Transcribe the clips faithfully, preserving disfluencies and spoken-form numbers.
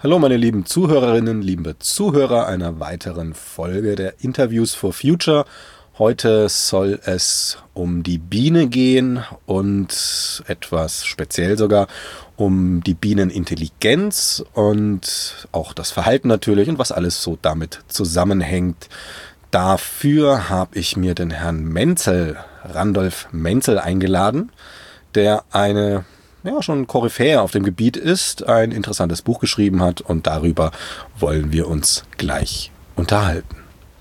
Hallo meine lieben Zuhörerinnen, liebe Zuhörer einer weiteren Folge der Interviews for Future. Heute soll es um die Biene gehen und etwas speziell sogar um die Bienenintelligenz und auch das Verhalten natürlich und was alles so damit zusammenhängt. Dafür habe ich mir den Herrn Menzel, Randolph Menzel, eingeladen, der eine ja, schon Koryphäe auf dem Gebiet ist, ein interessantes Buch geschrieben hat und darüber wollen wir uns gleich unterhalten.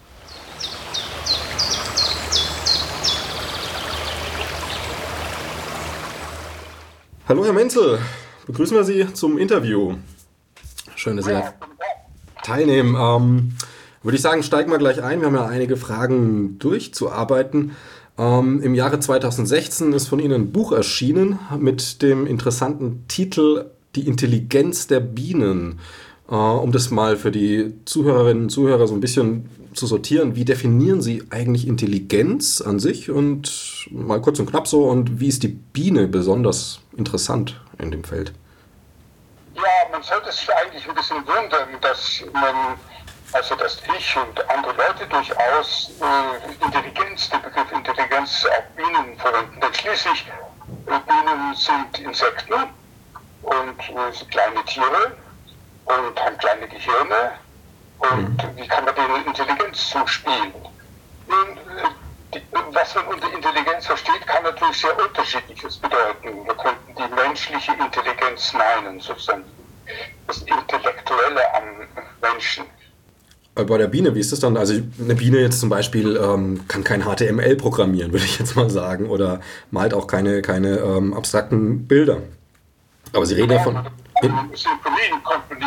Hallo Herr Menzel, begrüßen wir Sie zum Interview. Schön, dass Sie teilnehmen. Ähm, würde ich sagen, steigen wir gleich ein. Wir haben ja einige Fragen durchzuarbeiten. Ähm, Im Jahre zweitausendsechzehn ist von Ihnen ein Buch erschienen mit dem interessanten Titel Die Intelligenz der Bienen. Äh, um das mal für die Zuhörerinnen und Zuhörer so ein bisschen zu sortieren, wie definieren Sie eigentlich Intelligenz an sich und mal kurz und knapp so, und wie ist die Biene besonders interessant in dem Feld? Ja, man sollte sich eigentlich ein bisschen wundern, dass man Also, dass ich und andere Leute durchaus äh, Intelligenz, den Begriff Intelligenz auf Bienen verwenden. Denn schließlich, äh, Bienen sind Insekten und äh, sind kleine Tiere und haben kleine Gehirne. Und mhm. wie kann man denen Intelligenz zuspielen? Nun, äh, die, was man unter Intelligenz versteht, kann natürlich sehr Unterschiedliches bedeuten. Wir könnten die menschliche Intelligenz meinen, sozusagen das Intellektuelle am Menschen. Bei der Biene, wie ist das dann? Also eine Biene jetzt zum Beispiel ähm, kann kein H T M L programmieren, würde ich jetzt mal sagen, oder malt auch keine, keine ähm, abstrakten Bilder. Aber Sie reden ja von... Symphonien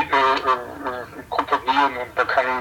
komponieren und man kann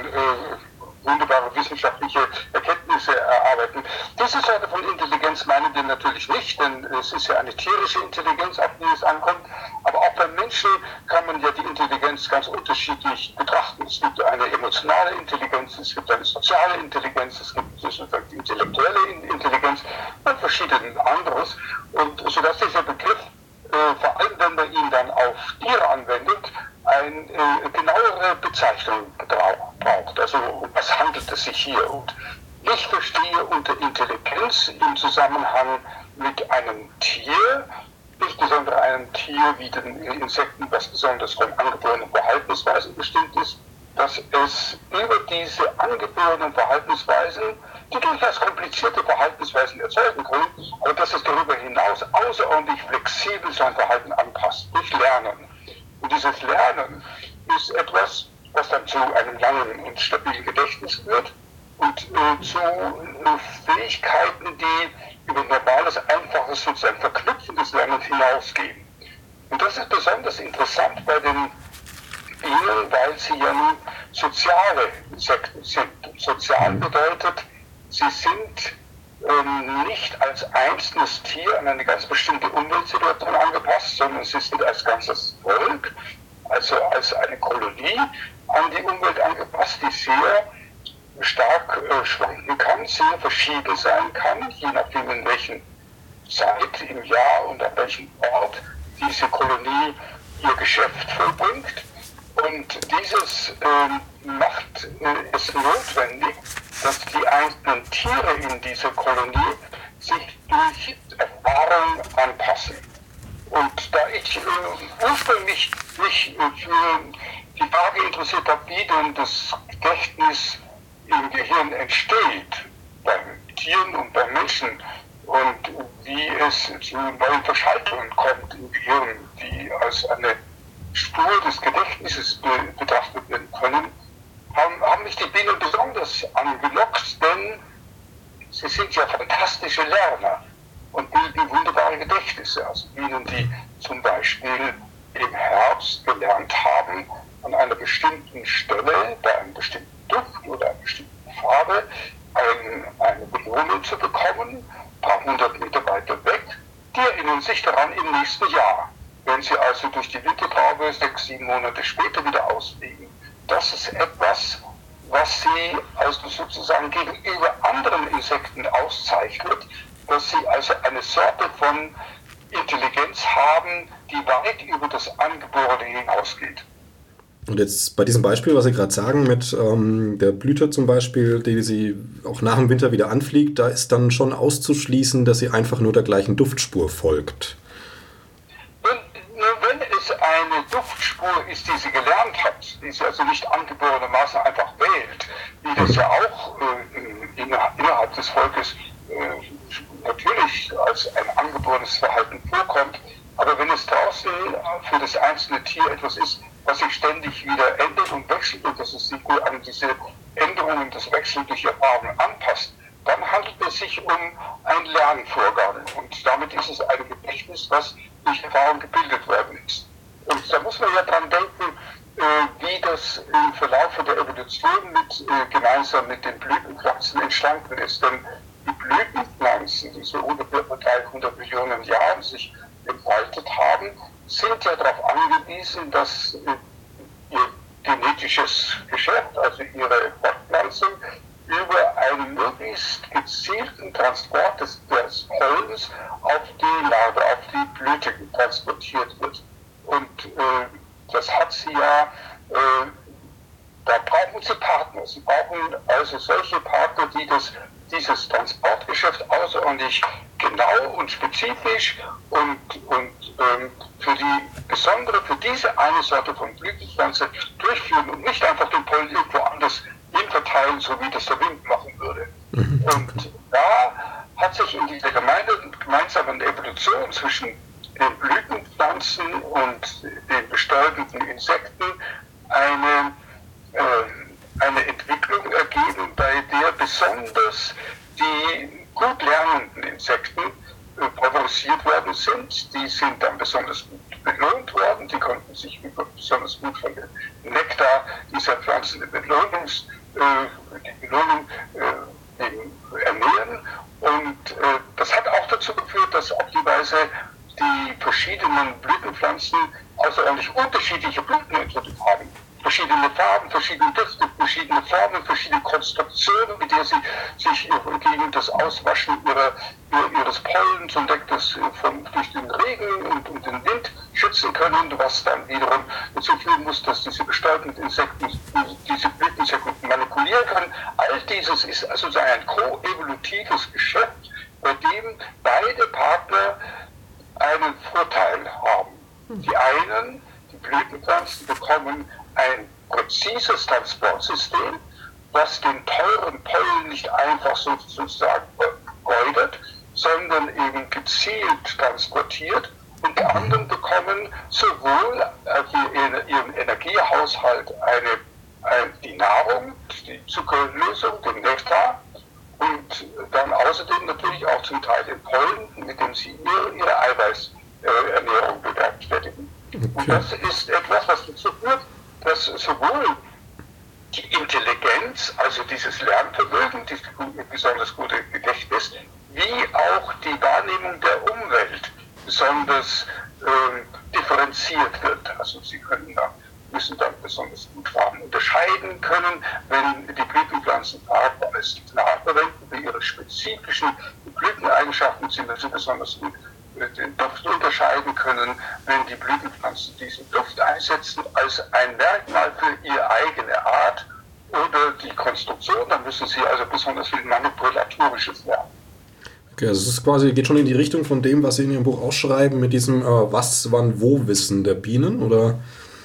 äh, wunderbare wissenschaftliche Erkenntnisse erarbeiten. Diese Sorte von Intelligenz meinen wir natürlich nicht, denn es ist ja eine tierische Intelligenz, auf die es ankommt. Aber auch beim Menschen kann man ja die Intelligenz ganz unterschiedlich betrachten. Es gibt eine emotionale Intelligenz, es gibt eine soziale Intelligenz, es gibt sozusagen die intellektuelle Intelligenz und verschiedene anderes. Und sodass dieser Begriff, äh, vor allem wenn man ihn dann auf Tiere anwendet, eine äh, genauere Bezeichnung braucht. Also um was handelt es sich hier? Und ich verstehe unter Intelligenz im Zusammenhang mit einem Tier, insbesondere einem Tier wie den Insekten, was besonders von angeborenen Verhaltensweisen bestimmt ist, dass es über diese angeborenen Verhaltensweisen, die durchaus komplizierte Verhaltensweisen erzeugen können, aber dass es darüber hinaus außerordentlich flexibel sein Verhalten anpasst, durch Lernen. Und dieses Lernen ist etwas, was dann zu einem langen und stabilen Gedächtnis führt und äh, zu äh, Fähigkeiten, die über normales, einfaches, sozusagen verknüpfendes Lernen hinausgehen. Und das ist besonders interessant bei den Bienen, weil sie ja nun soziale Insekten sind. Und sozial bedeutet, sie sind ähm, nicht als einzelnes Tier an eine ganz bestimmte Umweltsituation angepasst, sondern sie sind als ganzes Volk, also als eine Kolonie an die Umwelt angepasst, die sehr stark äh, schwanken kann, sehr verschieden sein kann, je nachdem in welchen Zeit im Jahr und an welchem Ort diese Kolonie ihr Geschäft vollbringt. Und dieses äh, macht äh, es notwendig, dass die einzelnen Tiere in dieser Kolonie sich durch Erfahrung anpassen. Und da ich äh, ursprünglich mich äh, für die Frage interessiert habe, wie denn das Gedächtnis im Gehirn entsteht, bei Tieren und bei Menschen, und wie es zu neuen Verschaltungen kommt im Gehirn, die als eine Spur des Gedächtnisses be- betrachtet werden können, haben, haben mich die Bienen besonders angelockt, denn sie sind ja fantastische Lerner und bilden wunderbare Gedächtnisse. Also Bienen, die zum Beispiel im Herbst gelernt haben, an einer bestimmten Stelle, bei einem bestimmten Duft oder einer bestimmten Farbe, ein, eine Belohnung zu bekommen, ein paar hundert Meter weiter weg, die erinnern sich daran im nächsten Jahr. Wenn sie also durch die Wintertraube sechs, sieben Monate später wieder ausfliegen. Das ist etwas, was sie also sozusagen gegenüber anderen Insekten auszeichnet, dass sie also eine Sorte von Intelligenz haben, die weit über das Angeborene hinausgeht. Und jetzt bei diesem Beispiel, was Sie gerade sagen, mit ähm, der Blüte zum Beispiel, die sie auch nach dem Winter wieder anfliegt, da ist dann schon auszuschließen, dass sie einfach nur der gleichen Duftspur folgt. Wenn, nur wenn es eine Duftspur ist, die sie gelernt hat, die sie also nicht angeborenermaßen einfach wählt, wie das ja auch äh, innerhalb des Volkes äh, natürlich als ein angeborenes Verhalten vorkommt, aber wenn es draußen für das einzelne Tier etwas ist, was sich ständig wieder ändert und wechselt und dass es sich an diese Änderungen, das Wechsel durch Erfahrung anpasst, dann handelt es sich um ein Lernvorgang. Und damit ist es ein Gedächtnis, was durch Erfahrung gebildet worden ist. Und da muss man ja dran denken, wie das im Verlauf der Evolution mit, gemeinsam mit den Blütenpflanzen entstanden ist. Denn die Blütenpflanzen, die so ungefähr vor dreihundert Millionen Jahren sich entfaltet haben, sind ja darauf angewiesen, dass ihr genetisches Geschäft, also ihre Fortpflanzung, über einen möglichst gezielten Transport des, des Pollens auf die Larve, auf die Blüte transportiert wird. Und äh, das hat sie ja, äh, da brauchen sie Partner. Sie brauchen also solche Partner, die das, dieses Transportgeschäft außerordentlich genau und spezifisch und, und ähm, für die besondere, für diese eine Sorte von Blütenpflanze durchführen und nicht einfach den Pollen irgendwo anders hin verteilen, so wie das der Wind machen würde. Mhm. Und da hat sich in dieser gemeinsamen Evolution zwischen den Blütenpflanzen und den bestäubenden Insekten eine, äh, eine Entwicklung ergeben, bei der besonders die gut lernenden Insekten äh, favorisiert worden sind. Die sind dann besonders gut belohnt worden, die konnten sich besonders gut von dem Nektar dieser Pflanzen die Belohnungs, äh, die Belohnung äh, ernähren. Und äh, das hat auch dazu geführt, dass auf die Weise die verschiedenen Blütenpflanzen außerordentlich unterschiedliche Blüten entwickelt haben. Verschiedene Farben, verschiedene Düfte, verschiedene Formen, verschiedene Konstruktionen, mit der sie sich gegen das Auswaschen ihrer, ihres Pollens und das von, durch den Regen und, und den Wind schützen können, was dann wiederum dazu führen muss, dass diese bestäubenden Insekten diese Blüteninsekten manipulieren können. All dieses ist also ein koevolutives Geschäft, bei dem beide Partner einen Vorteil haben. Die einen, die Blütenpflanzen, bekommen ein präzises Transportsystem, das den teuren Pollen nicht einfach sozusagen vergeudet, sondern eben gezielt transportiert. Und die anderen bekommen sowohl für ihren Energiehaushalt eine, eine, die Nahrung, die Zuckerlösung, den Nektar, und dann außerdem natürlich auch zum Teil den Pollen, mit dem sie ihre, ihre Eiweißernährung bewerkstelligen. Okay. Und das ist etwas, was dazu führt, dass sowohl die Intelligenz, also dieses Lernvermögen, dieses besonders gute Gedächtnis, wie auch die Wahrnehmung der Umwelt besonders äh, differenziert wird. Also sie können dann, müssen dann besonders gut Farben unterscheiden können, wenn die Blütenpflanzen Farben als Signal verwenden für ihre spezifischen Blüteneigenschaften. Sie müssen besonders gut den Duft unterscheiden können, wenn die Blütenpflanzen diesen Duft einsetzen als ein Merkmal für ihre eigene Art oder die Konstruktion, dann müssen sie also besonders viel Manipulatorisches lernen. Okay, also es ist quasi, geht schon in die Richtung von dem, was Sie in Ihrem Buch ausschreiben, mit diesem äh, Was, Wann, Wo-Wissen der Bienen, oder?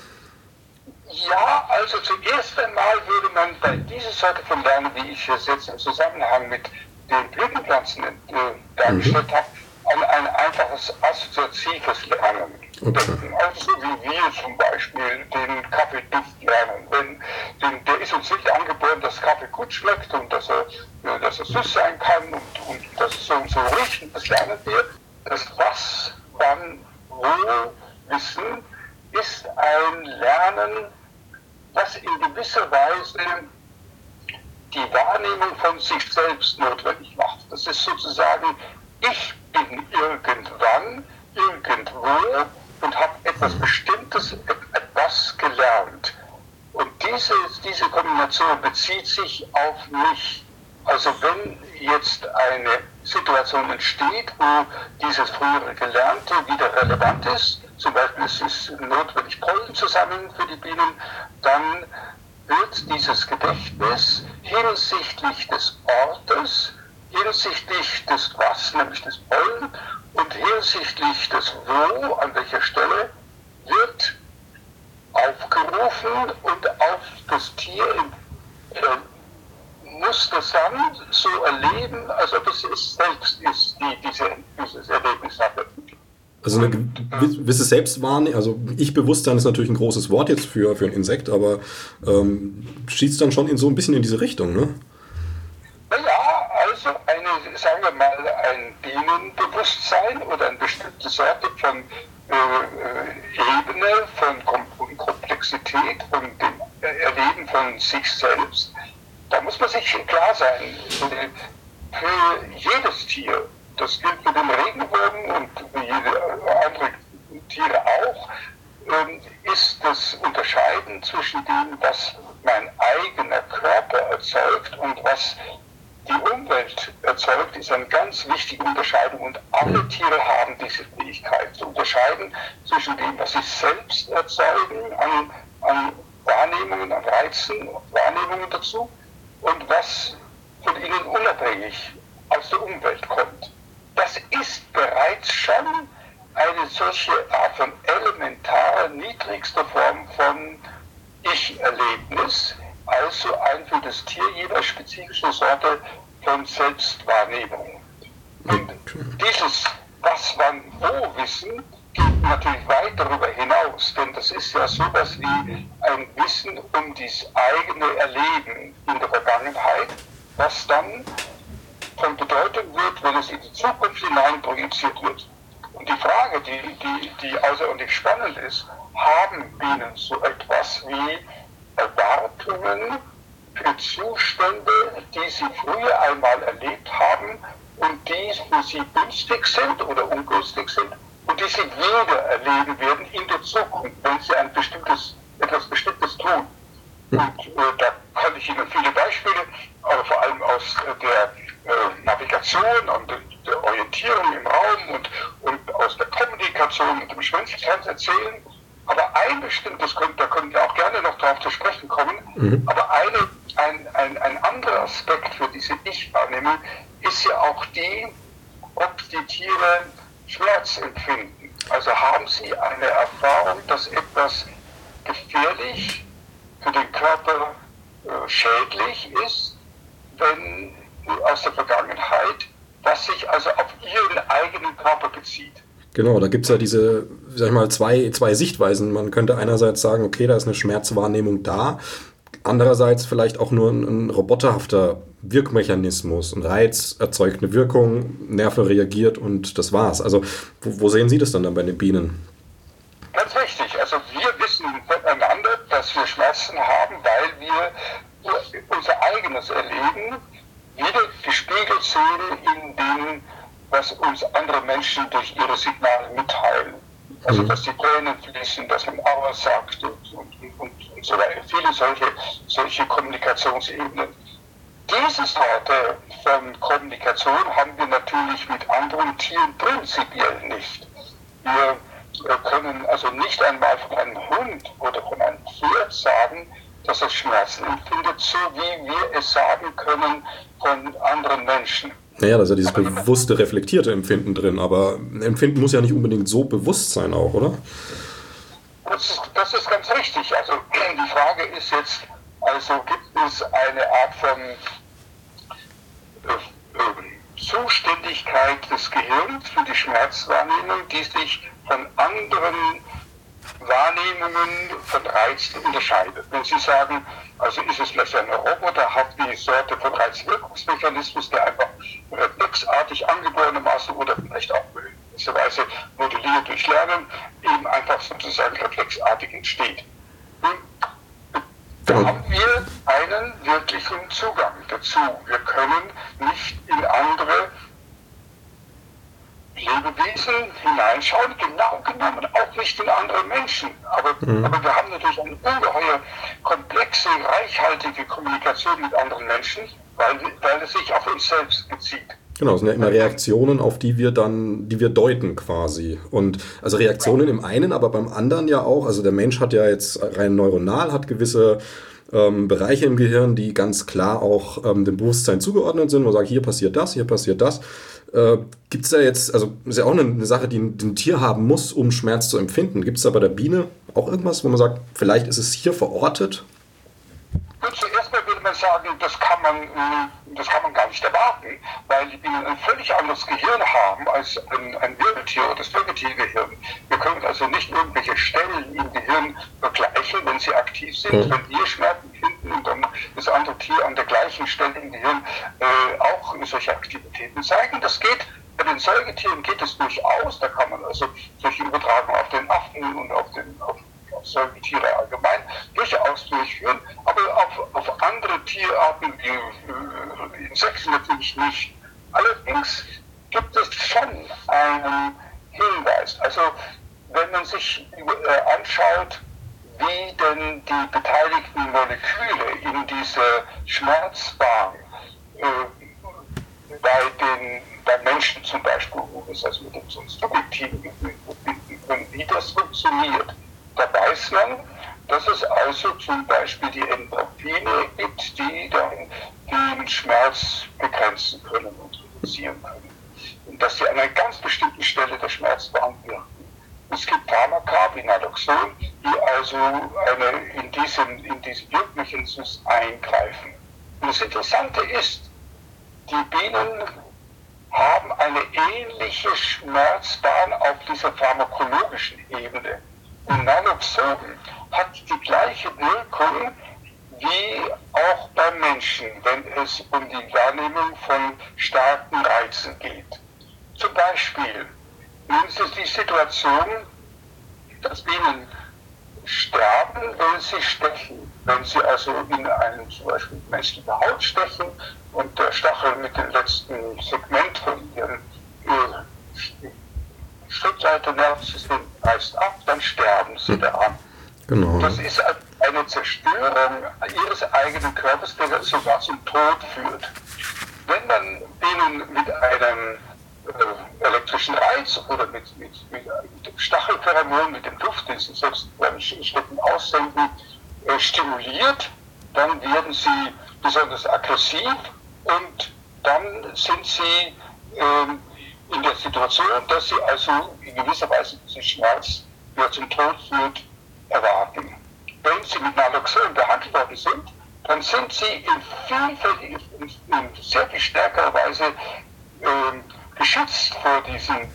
Ja, also zuerst einmal würde man bei dieser Sorte von Lernen, wie ich es jetzt im Zusammenhang mit den Blütenpflanzen äh, dargestellt mhm. habe, an ein einfaches assoziatives Lernen denken. Okay. Also wie wir zum Beispiel den Kaffeeduft lernen. Wenn, den, der ist uns nicht angeboren, dass Kaffee gut schmeckt und dass er, dass er süß sein kann und, und dass es so und so riecht. Das lernen wir. Das Was, Wann, Wo Wissen ist ein Lernen, das in gewisser Weise die Wahrnehmung von sich selbst notwendig macht. Das ist sozusagen, ich bin irgendwann, irgendwo und habe etwas Bestimmtes, etwas gelernt. Und diese, diese Kombination bezieht sich auf mich. Also wenn jetzt eine Situation entsteht, wo dieses frühere Gelernte wieder relevant ist, zum Beispiel es ist notwendig Pollen zu sammeln für die Bienen, dann wird dieses Gedächtnis hinsichtlich des Ortes, hinsichtlich des Was, nämlich des Pollen, und hinsichtlich des Wo, an welcher Stelle, wird aufgerufen und auf das Tier äh, muss das dann so erleben, als ob es es selbst ist, die diese, dieses Erlebnis hatte. Also eine gewisse Selbstwahrnehmung, also Ich-Bewusstsein ist natürlich ein großes Wort jetzt für, für ein Insekt, aber ähm, schießt dann schon in so ein bisschen in diese Richtung, ne? Naja, also eine, sagen wir mal, ein Bienenbewusstsein oder eine bestimmte Sorte von äh, Ebene, von Kom- Komplexität, von dem Erleben von sich selbst, da muss man sich klar sein, für jedes Tier, das gilt für den Regenwurm und für jede andere Tiere auch, ist das Unterscheiden zwischen dem, was mein eigener Körper erzeugt und was die Umwelt erzeugt, ist eine ganz wichtige Unterscheidung. Und alle Tiere haben diese Fähigkeit zu unterscheiden zwischen dem, was sie selbst erzeugen, an, an Wahrnehmungen, an Reizen, Wahrnehmungen dazu, und was von ihnen unabhängig aus der Umwelt kommt. Das ist bereits schon eine solche Art von elementarer, niedrigster Form von Ich-Erlebnis, also ein für das Tier jeweils spezifische Sorte von Selbstwahrnehmung. Und dieses Was, Wann, Wo Wissen geht natürlich weit darüber hinaus, denn das ist ja sowas wie ein Wissen um das eigene Erleben in der Vergangenheit, was dann von Bedeutung wird, wenn es in die Zukunft hinein projiziert wird. Und die Frage, die, die, die außerordentlich spannend ist, haben Bienen so etwas wie Erwartungen für Zustände, die sie früher einmal erlebt haben und die für sie günstig sind oder ungünstig sind und die sie wieder erleben werden in der Zukunft, wenn sie ein bestimmtes, etwas Bestimmtes tun. Und äh, da kann ich Ihnen viele Beispiele, aber vor allem aus äh, der äh, Navigation und der Orientierung im Raum und, und aus der Kommunikation mit dem Schwänzchen erzählen. Aber ein bestimmtes, da können wir auch gerne noch darauf zu sprechen kommen, mhm. aber eine, ein, ein, ein anderer Aspekt für diese Ich-Wahrnehmung ist ja auch die, ob die Tiere Schmerz empfinden. Also haben sie eine Erfahrung, dass etwas gefährlich für den Körper äh, schädlich ist, wenn aus der Vergangenheit, was sich also auf ihren eigenen Körper bezieht. Genau, da gibt es ja diese, sag ich mal, zwei, zwei Sichtweisen. Man könnte einerseits sagen, okay, da ist eine Schmerzwahrnehmung da. Andererseits vielleicht auch nur ein, ein roboterhafter Wirkmechanismus. Ein Reiz erzeugt eine Wirkung, Nerve reagiert und das war's. Also wo, wo sehen Sie das dann, dann bei den Bienen? Ganz richtig. Also wir wissen voneinander, dass wir Schmerzen haben, weil wir unser eigenes Erleben wieder gespiegelt sehen in dem, was uns andere Menschen durch ihre Signale mitteilen. Also, dass die Tränen fließen, dass man Aua sagt und, und, und, und so weiter. Viele solche, solche Kommunikationsebenen. Diese Sorte von Kommunikation haben wir natürlich mit anderen Tieren prinzipiell nicht. Wir können also nicht einmal von einem Hund oder von einem Pferd sagen, dass es Schmerzen empfindet, so wie wir es sagen können von anderen Menschen. Naja, da ist ja dieses bewusste, reflektierte Empfinden drin, aber Empfinden muss ja nicht unbedingt so bewusst sein auch, oder? Das ist, das ist ganz richtig. Also die Frage ist jetzt, also gibt es eine Art von äh, äh, Zuständigkeit des Gehirns für die Schmerzwahrnehmung, die sich von anderen Wahrnehmungen von Reizen unterscheidet. Wenn Sie sagen, also ist es vielleicht ein Roboter, hat die Sorte von Reizwirkungsmechanismus, der einfach reflexartig angeborenermaßen oder vielleicht auch in gewisser Weise modelliert durch Lernen, eben einfach sozusagen reflexartig entsteht. Da haben wir einen wirklichen Zugang dazu. Wir können nicht in andere Lebewesen hineinschauen, genau genommen auch nicht in andere Menschen. Aber, mhm. aber wir haben natürlich eine ungeheuer komplexe, reichhaltige Kommunikation mit anderen Menschen, weil, weil es sich auf uns selbst bezieht. Genau, es sind ja immer Reaktionen, auf die wir dann, die wir deuten quasi. Und also Reaktionen im einen, aber beim anderen ja auch. Also der Mensch hat ja jetzt rein neuronal, hat gewisse ähm, Bereiche im Gehirn, die ganz klar auch ähm, dem Bewusstsein zugeordnet sind. Wo man sagt, hier passiert das, hier passiert das. Äh, gibt es da jetzt, also ist ja auch eine, eine Sache, die ein, die ein Tier haben muss, um Schmerz zu empfinden. Gibt es da bei der Biene auch irgendwas, wo man sagt, vielleicht ist es hier verortet? Und zuerst mal würde man sagen, das kann man, das kann man gar nicht erwarten, weil die Bienen ein völlig anderes Gehirn haben als ein, ein Wirbeltier oder das Vegetilgehirn. Wir können also nicht irgendwelche Stellen im Gehirn vergleichen, wenn sie aktiv sind. Mhm. Wenn wir Schmerzen finden und dann das andere Tier an der gleichen Stelle im Gehirn äh, auch solche Aktivitäten zeigen. Das geht. Bei den Säugetieren geht es durchaus. Da kann man also solche Übertragungen auf den Affen und auf den auf Säugetiere allgemein durchaus durchführen, aber auf, auf andere Tierarten wie äh, Insekten natürlich nicht. Allerdings gibt es schon einen Hinweis. Also wenn man sich äh, anschaut, wie denn die beteiligten Moleküle in dieser Schmerzbahn äh, bei den bei Menschen zum Beispiel, wo wir es also mit dem subjektiven Gefühl verbinden können, wie das funktioniert. Da weiß man, dass es also zum Beispiel die Endorphine gibt, die dann den Schmerz begrenzen können und reduzieren können. Und dass sie an einer ganz bestimmten Stelle der Schmerzbahn wirken. Es gibt Pharmaka wie Naloxon, die also eine, in diesem, in diesem Wirkmechanismus eingreifen. Und das Interessante ist, die Bienen haben eine ähnliche Schmerzbahn auf dieser pharmakologischen Ebene. Und Naloxon hat die gleiche Wirkung wie auch beim Menschen, wenn es um die Wahrnehmung von starken Reizen geht. Zum Beispiel, nun ist es die Situation, dass Bienen sterben, wenn sie stechen. Wenn sie also in einen zum Beispiel menschliche Haut stechen und der Stachel mit dem letzten Segment von ihrem äh, Schrittseite-Nervensystem reißt ab, dann sterben sie daran. Genau. Das ist eine Zerstörung ihres eigenen Körpers, der sogar zum Tod führt. Wenn man denen mit einem äh, elektrischen Reiz oder mit, mit, mit, mit dem Stachelpheromon, mit dem Duft, den sie selbst beim Stechen aussenden, äh, stimuliert, dann werden sie besonders aggressiv und dann sind sie äh, in der Situation, dass sie also in gewisser Weise diesen Schmerz, der zum Tod führt, erwarten. Wenn sie mit Naloxon behandelt worden sind, dann sind sie in vielfältig, in, in sehr viel stärkerer Weise äh, geschützt vor diesem, äh,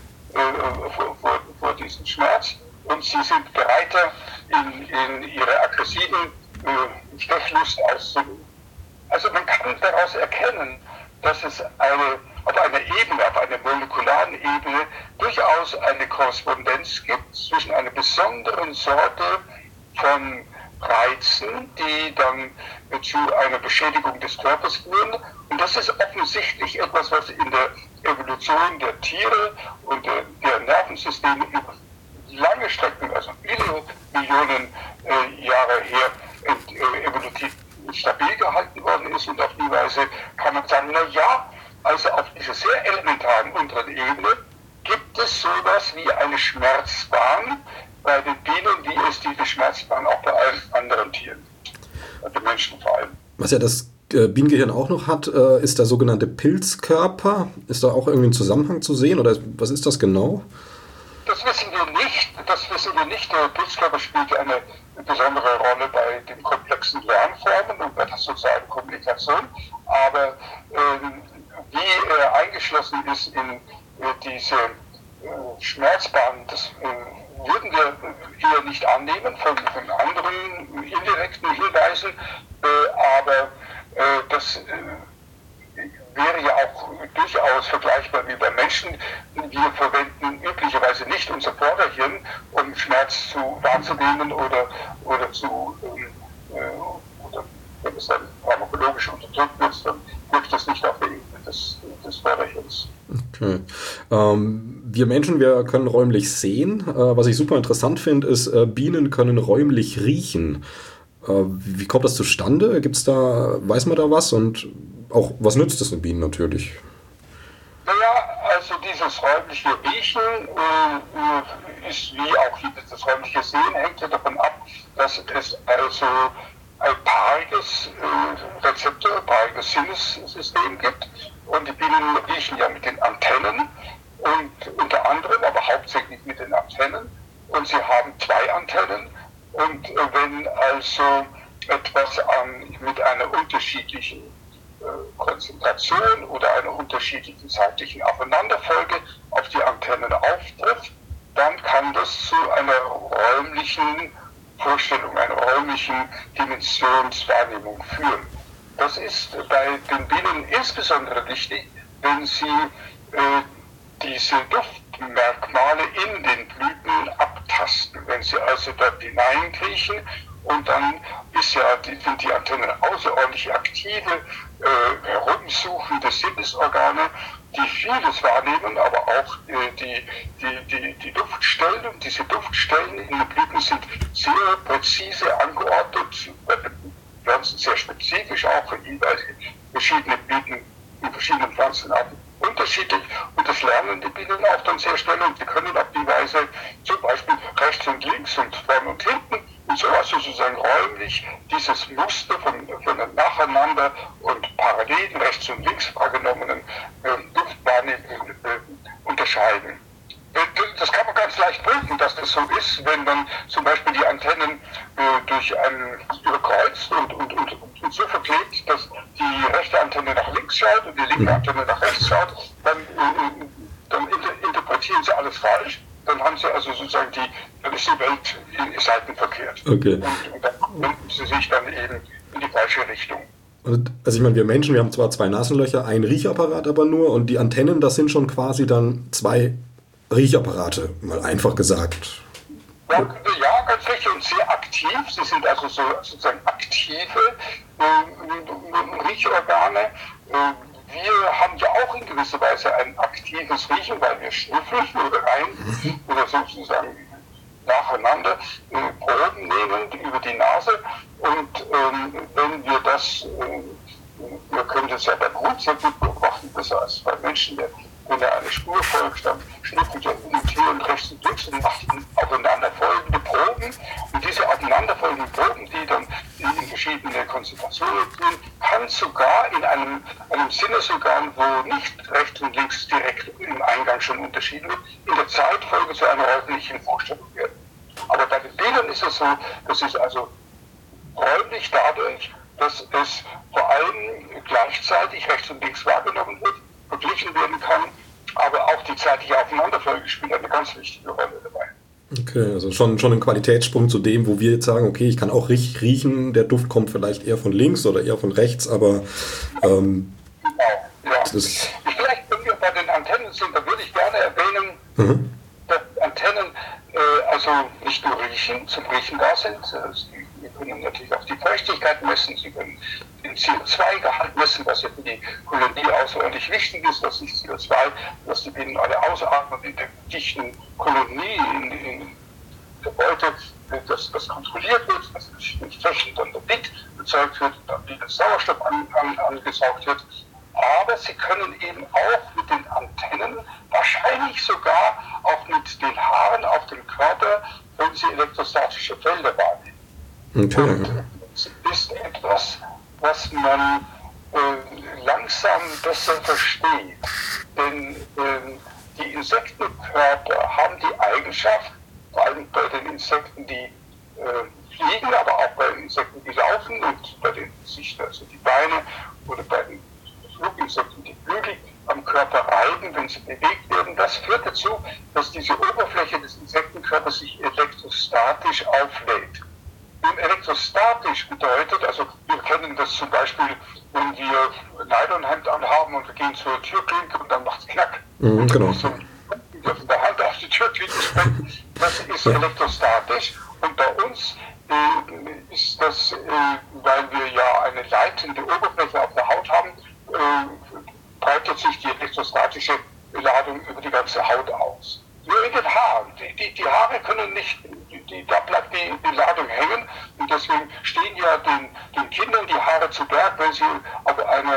vor, vor, vor diesem Schmerz und sie sind bereiter, in, in ihre aggressiven äh, Stechlust auszuüben. Also man kann daraus erkennen, dass es eine, auf einer Ebene, auf einer molekularen Ebene durchaus eine Korrespondenz gibt zwischen einer besonderen Sorte von Reizen, die dann zu einer Beschädigung des Körpers führen. Und das ist offensichtlich etwas, was in der Evolution der Tiere und der, der Nervensysteme über lange Strecken, also viele Millionen äh, Jahre her, äh, evolutiv stabil gehalten worden ist. Und auf die Weise kann man sagen, na ja, also auf dieser sehr elementaren unteren Ebene gibt es sowas wie eine Schmerzbahn bei den Bienen, wie es diese Schmerzbahn auch bei allen anderen Tieren, bei den Menschen vor allem. Was ja das äh, Bienengehirn auch noch hat, äh, ist der sogenannte Pilzkörper. Ist da auch irgendwie ein Zusammenhang zu sehen oder was ist das genau? Das wissen wir nicht. Das wissen wir nicht. Der Pilzkörper spielt eine besondere Rolle bei den komplexen Lernformen und bei der sozialen Kommunikation. Aber ähm, wie er eingeschlossen ist in äh, diese äh, Schmerzbahn, das äh, würden wir eher nicht annehmen von, von anderen indirekten Hinweisen. Äh, aber äh, das äh, wäre ja auch durchaus vergleichbar wie bei Menschen. Wir verwenden üblicherweise nicht unser Vorderhirn, um Schmerz zu wahrzunehmen oder, oder zu, äh, oder wenn es dann pharmakologisch unterdrückt wird, dann wirkt das nicht auf der Ebene des, des Vorderhirns. Okay. Ähm, wir Menschen, wir können räumlich sehen. Äh, was ich super interessant finde, ist, äh, Bienen können räumlich riechen. Äh, wie kommt das zustande? Gibt's da, weiß man da was? Und auch, was nützt das den Bienen natürlich? Naja, also dieses räumliche Riechen äh, ist wie auch das räumliche Sehen, hängt ja davon ab, dass es also ein paariges äh, Rezeptor, ein paariges Sinnessystem gibt. Und die Bienen riechen ja mit den Antennen und unter anderem, aber hauptsächlich mit den Antennen. Und sie haben zwei Antennen. Und äh, wenn also etwas an, mit einer unterschiedlichen Konzentration oder einer unterschiedlichen zeitlichen Aufeinanderfolge auf die Antennen auftrifft, dann kann das zu einer räumlichen Vorstellung, einer räumlichen Dimensionswahrnehmung führen. Das ist bei den Bienen insbesondere wichtig, wenn sie äh, diese Duftmerkmale in den Blüten abtasten. Wenn sie also dort hineinkriechen, und dann ist ja, die, sind die Antennen außerordentlich aktive, äh, herumsuchende Sinnesorgane, die vieles wahrnehmen, aber auch äh, die, die, die, die Duftstellen. Und diese Duftstellen in den Blüten sind sehr präzise angeordnet, bei den Pflanzen sehr spezifisch, auch für jeweils verschiedene Blüten in verschiedenen Pflanzenarten unterschiedlich. Und das lernen die Bienen auch dann sehr schnell und sie können auf die Weise zum Beispiel rechts und links und vorn und hinten und so was sozusagen räumlich dieses Muster von, von nacheinander und parallelen rechts und links wahrgenommenen äh, Duftwahrnehmungen äh, unterscheiden. Das kann man ganz leicht prüfen, dass das so ist, wenn man zum Beispiel die Antennen äh, durch einen überkreuzt und, und, und, und so verklebt, dass die rechte Antenne nach links schaut und die linke Antenne nach rechts schaut, dann, äh, dann inter- interpretieren sie alles falsch. Dann haben sie also sozusagen die, dann ist die Welt in Seiten verkehrt. Okay. Und, und dann wenden sie sich dann eben in die falsche Richtung. Und, also ich meine, wir Menschen, wir haben zwar zwei Nasenlöcher, ein Riechapparat aber nur und die Antennen, das sind schon quasi dann zwei Riechapparate, mal einfach gesagt. Ja, ja, ganz richtig und sehr aktiv. Sie sind also so, sozusagen aktive äh, Riechorgane. Äh, wir haben ja auch in gewisser Weise ein aktives Riechen, weil wir schnüffeln oder rein oder sozusagen nacheinander äh, Proben nehmen über die Nase. Und ähm, wenn wir das, äh, wir können das ja beim Hund sehr gut beobachten, besser als bei Menschen, der, wenn er eine Spur folgt, dann schnüffelt er um und hier und rechts und links und macht aufeinanderfolgende Proben. Und diese aufeinanderfolgenden Proben, die dann in verschiedene Konzentrationen gehen, kann sogar in einem, einem Sinnesorgan, wo nicht rechts und links direkt im Eingang schon unterschieden wird, in der Zeitfolge zu einer räumlichen Vorstellung werden. Aber bei den Bildern ist es so, das ist also räumlich dadurch, dass es vor allem gleichzeitig rechts und links wahrgenommen wird, verglichen werden kann, aber auch die zeitliche Aufeinanderfolge spielt eine ganz wichtige Rolle dabei. Okay, also schon, schon ein Qualitätssprung zu dem, wo wir jetzt sagen, okay, ich kann auch riechen, der Duft kommt vielleicht eher von links oder eher von rechts, aber ähm, genau, ja. Das ist Vielleicht, wenn wir bei den Antennen sind, da würde ich gerne erwähnen, mhm. dass Antennen äh, also nicht nur riechen, zum Riechen da sind, äh, sie können natürlich auch die Feuchtigkeit messen, sie können den C O zwei Gehalt messen, was ja für die Kolonie außerordentlich wichtig ist, dass sich C O zwei, dass die Bienen alle ausatmen in der dichten Kolonie, in, in der Beute, dass das kontrolliert wird, dass entsprechend dann der Bit erzeugt wird, dann wieder Sauerstoff an, an, angesaugt wird. Aber sie können eben auch mit den Antennen, wahrscheinlich sogar auch mit den Haaren auf dem Körper, wenn sie elektrostatische Felder wahrnehmen. Okay. Und es ist etwas, was man äh, langsam besser versteht. Denn äh, die Insektenkörper haben die Eigenschaft, vor allem bei den Insekten, die äh, fliegen, aber auch bei den Insekten, die laufen und bei den sich also die Beine oder bei den Fluginsekten die Flügel am Körper reiben, wenn sie bewegt werden. Das führt dazu, dass diese Oberfläche des Insektenkörpers sich elektrostatisch auflädt. Und elektrostatisch bedeutet, also wir kennen das zum Beispiel, wenn wir ein Nylonhemd anhaben und wir gehen zur Türklinke und dann macht es knack. Mhm, genau. So, wir von der Hand auf die Türklinke springen. Das ist elektrostatisch. Und bei uns äh, ist das, äh, weil wir ja eine leitende Oberfläche auf der Haut haben, äh, breitet sich die elektrostatische Ladung über die ganze Haut aus. Nur in den Haaren. Die, die, die Haare können nicht, die, da bleibt die, die Ladung hängen und deswegen stehen ja den, den Kindern die Haare zu Berg, wenn sie auf einer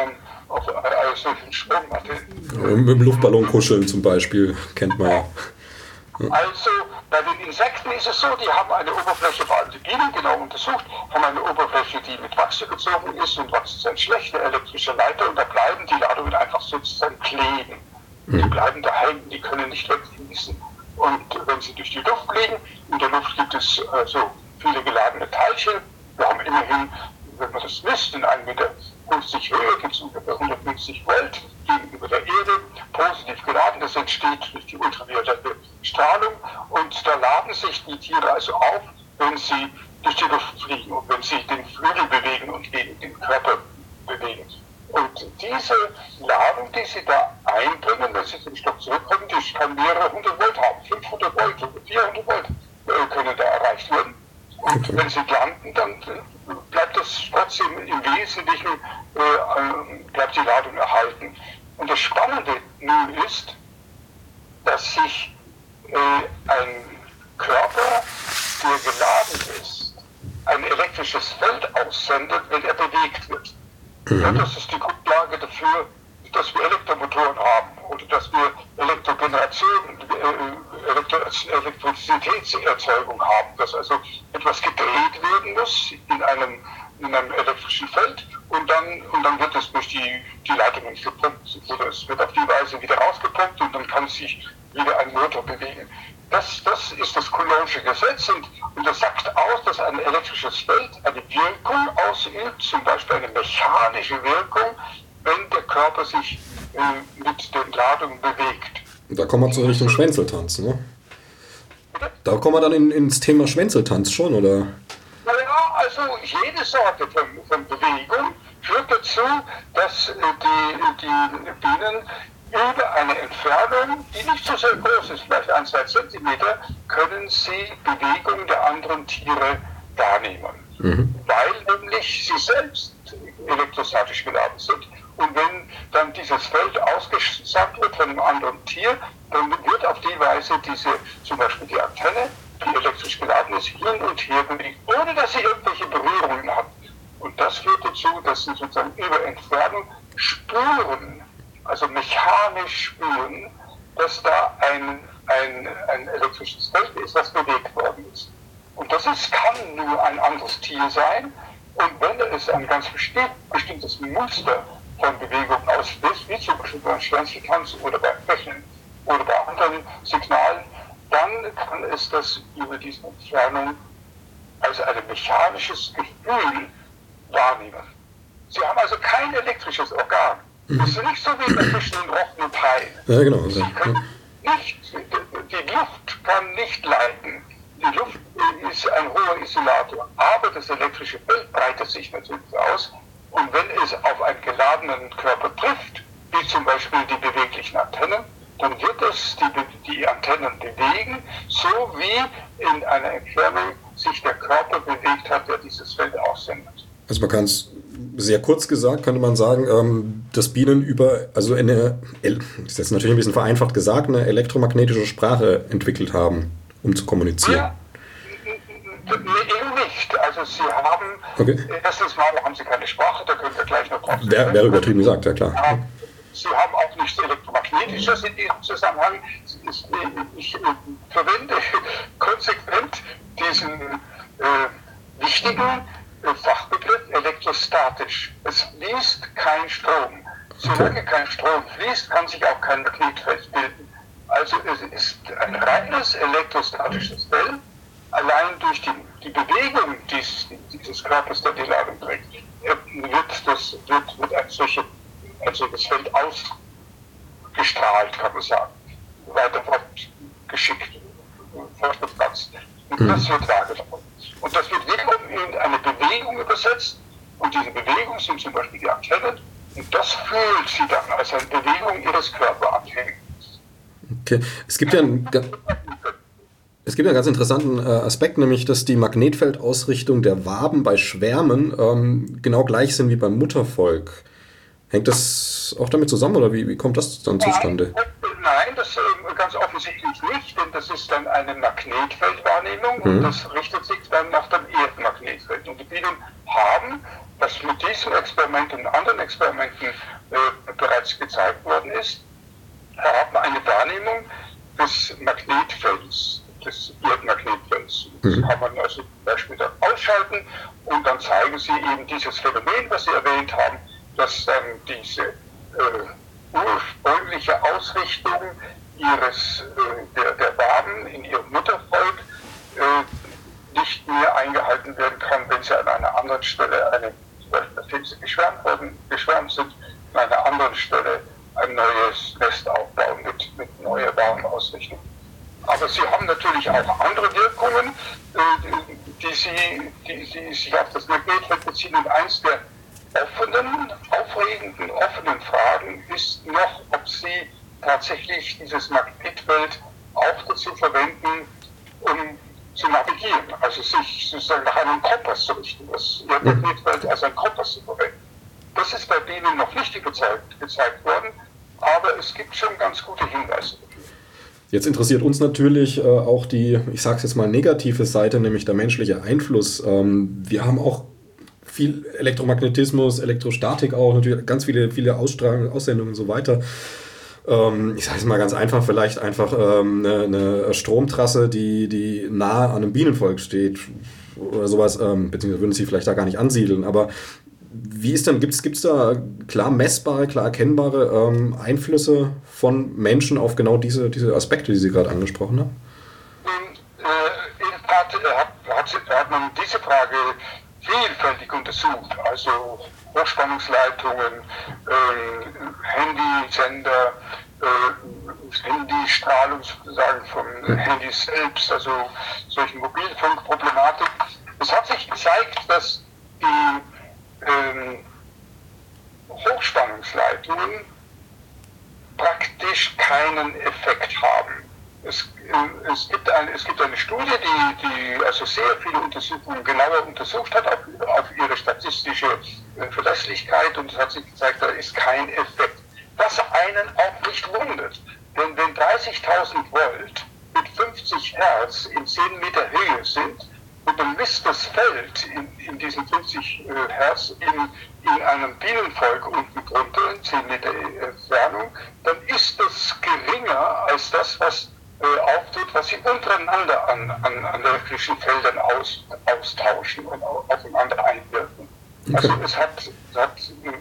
auf einer solchen Sprungmatte. Mit dem Luftballon kuscheln zum Beispiel, kennt man ja. Also bei den Insekten ist es so, die haben eine Oberfläche, vor allem die Bienen genau untersucht, haben eine Oberfläche, die mit Wachs gezogen ist, und Wachs ist ein schlechter elektrischer Leiter, und da bleiben die Ladungen einfach sozusagen kleben. Die bleiben da hängen, die können nicht wegfließen. Und wenn sie durch die Luft fliegen, in der Luft gibt es äh, so viele geladene Teilchen. Wir haben immerhin, wenn man das misst, in einem Meter fünfzig Höhe gibt es ungefähr hundertfünfzig Volt gegenüber der Erde, positiv geladen. Das entsteht durch die ultraviolette Strahlung, und da laden sich die Tiere also auf, wenn sie durch die Luft fliegen und wenn sie den Flügel bewegen und gegen den Körper bewegen. Und diese Ladung, die sie da einbringen, wenn sie den Stock zurückkommen, die kann mehrere hundert Volt haben, fünfhundert Volt, vierhundert Volt äh, können da erreicht werden. Und wenn sie landen, dann äh, bleibt das trotzdem im Wesentlichen, äh, bleibt die Ladung erhalten. Und das Spannende nun ist, dass sich äh, ein Körper, der geladen ist, ein elektrisches Feld aussendet, wenn er bewegt wird. Mhm. Ja, das ist die Grundlage dafür, dass wir Elektromotoren haben oder dass wir Elektrogeneration, äh, Elektro Elektrizitätserzeugung haben, dass also etwas gedreht werden muss in einem, in einem elektrischen Feld, und dann, und dann wird es durch die, die Leitungen gepumpt, oder es wird auf die Weise wieder rausgepumpt, und dann kann sich wieder ein Motor bewegen. Das, das ist das Coulombsche Gesetz, und, und das sagt aus, dass ein elektrisches Feld eine Wirkung ausübt, zum Beispiel eine mechanische Wirkung, wenn der Körper sich äh, mit den Ladungen bewegt. Da kommen wir zur Richtung Schwänzeltanz, ne? Da kommen wir dann in, ins Thema Schwänzeltanz schon, oder? Naja, also jede Sorte von, von Bewegung führt dazu, dass äh, die, die Bienen über eine Entfernung, die nicht so sehr groß ist, vielleicht ein, zwei Zentimeter, können sie Bewegung der anderen Tiere wahrnehmen. Mhm. Weil nämlich sie selbst elektrostatisch geladen sind. Und wenn dann dieses Feld ausgesandt wird von einem anderen Tier, dann wird auf die Weise diese, zum Beispiel die Antenne, die elektrisch geladen ist, hin und her bewegt, ohne dass sie irgendwelche Berührungen hat. Und das führt dazu, dass sie sozusagen über Entfernung spüren, also mechanisch spüren, dass da ein, ein, ein elektrisches Feld ist, das bewegt worden ist. Und das ist, kann nur ein anderes Tier sein. Und wenn es ein ganz bestimmtes Muster von Bewegung auslöst, wie zum Beispiel beim Schwänzeltanz oder beim Fächeln oder bei anderen Signalen, dann kann es das über diese Entfernung als ein mechanisches Gefühl wahrnehmen. Sie haben also kein elektrisches Organ. Das ist nicht so wie zwischen den Rochen und Haien. Ja, genau. Sie können nicht, die Luft kann nicht leiten. Die Luft ist ein hoher Isolator, aber das elektrische Feld breitet sich natürlich aus. Und wenn es auf einen geladenen Körper trifft, wie zum Beispiel die beweglichen Antennen, dann wird es die, die Antennen bewegen, so wie in einer Entfernung sich der Körper bewegt hat, der dieses Feld aussendet. Also man kann es sehr kurz gesagt, könnte man sagen, dass Bienen über, also eine, das ist jetzt natürlich ein bisschen vereinfacht gesagt, eine elektromagnetische Sprache entwickelt haben, um zu kommunizieren. Ja, eben nicht. Also sie haben, okay. Erstens mal haben sie keine Sprache, da können wir gleich noch drauf. Wäre wär übertrieben gesagt, ja klar. Ja, sie haben auch nichts Elektromagnetisches in diesem Zusammenhang. Ich, ich äh, verwende konsequent diesen äh, wichtigen äh, Fachbegriff elektrostatisch. Es fließt kein Strom. Solange okay. kein Strom fließt, kann sich auch kein Magnetfeld bilden. Also es ist ein reines elektrostatisches Feld. Allein durch die, die Bewegung dieses, dieses Körpers, der die Ladung trägt, wird, das, wird, wird ein, solche, ein solches Feld ausgestrahlt, kann man sagen, weiter fortgeschickt, fortgepflanzt. Und mhm. das wird wahrgenommen. Und das wird wiederum in eine Bewegung übersetzt, und diese Bewegungen sind zum Beispiel die Antennen, und das fühlt sie dann als eine Bewegung ihres Körperanhängens. Okay, es gibt ja ein... Es gibt einen ganz interessanten äh, Aspekt, nämlich, dass die Magnetfeldausrichtung der Waben bei Schwärmen ähm, genau gleich sind wie beim Muttervolk. Hängt das auch damit zusammen, oder wie, wie kommt das dann zustande? Nein, das äh, ganz offensichtlich nicht, denn das ist dann eine Magnetfeldwahrnehmung, mhm. und das richtet sich dann nach dem Erdmagnetfeld. Und die Bienen haben, das mit diesem Experiment und anderen Experimenten äh, bereits gezeigt worden ist, haben eine Wahrnehmung des Magnetfelds, des Erdmagnetfelds. Das Mhm. kann man also zum Beispiel dann ausschalten und dann zeigen sie eben dieses Phänomen, was Sie erwähnt haben, dass dann diese äh, ursprüngliche Ausrichtung ihres, äh, der, der Waben in ihrem Muttervolk äh, nicht mehr eingehalten werden kann, wenn sie an einer anderen Stelle, eine, zum Beispiel nachdem sie geschwärmt, worden, geschwärmt sind, an einer anderen Stelle ein neues Nest aufbauen mit, mit neuer Wabenausrichtung. Aber sie haben natürlich auch andere Wirkungen, äh, die, sie, die, die sich auf das Magnetfeld beziehen. Und eins der offenen, aufregenden, offenen Fragen ist noch, ob sie tatsächlich dieses Magnetfeld auch dazu verwenden, um zu navigieren, also sich sozusagen nach einem Kompass zu richten, das Magnetfeld als ein Kompass zu verwenden. Das ist bei Bienen noch nicht gezeigt, gezeigt worden, aber es gibt schon ganz gute Hinweise dafür. Jetzt interessiert uns natürlich äh, auch die, ich sage es jetzt mal, negative Seite, nämlich der menschliche Einfluss. Ähm, wir haben auch viel Elektromagnetismus, Elektrostatik auch, natürlich ganz viele, viele Ausstrahlungen, Aussendungen und so weiter. Ähm, ich sage es mal ganz einfach, vielleicht einfach ähm, eine, eine Stromtrasse, die, die nah an einem Bienenvolk steht oder sowas, ähm, beziehungsweise würden sie vielleicht da gar nicht ansiedeln, aber wie ist denn, gibt es da klar messbare, klar erkennbare ähm, Einflüsse von Menschen auf genau diese, diese Aspekte, die Sie gerade angesprochen haben? Nun, äh, in der Tat äh, hat, hat, hat man diese Frage vielfältig untersucht, also Hochspannungsleitungen, äh, Handysender, äh, Handystrahlung sozusagen von Handys selbst, also solchen Mobilfunkproblematik. Es hat sich gezeigt, dass die ähm, Hochspannungsleitungen praktisch keinen Effekt haben. Es, äh, es, gibt eine, es gibt eine Studie, die, die also sehr viele Untersuchungen genauer untersucht hat auf, auf ihre statistische äh, Verlässlichkeit, und es hat sich gezeigt, da ist kein Effekt. Was einen auch nicht wundert, denn wenn dreißigtausend Volt mit fünfzig Hertz in zehn Meter Höhe sind und man misst das Feld in, in diesen fünfzig Hertz in, in einem Bienenvolk unten drunter, in zehn Meter Entfernung, dann ist das geringer als das, was äh, auftritt, was sie untereinander an, an, an elektrischen Feldern aus, austauschen und aufeinander einwirken. Also es hat, es hat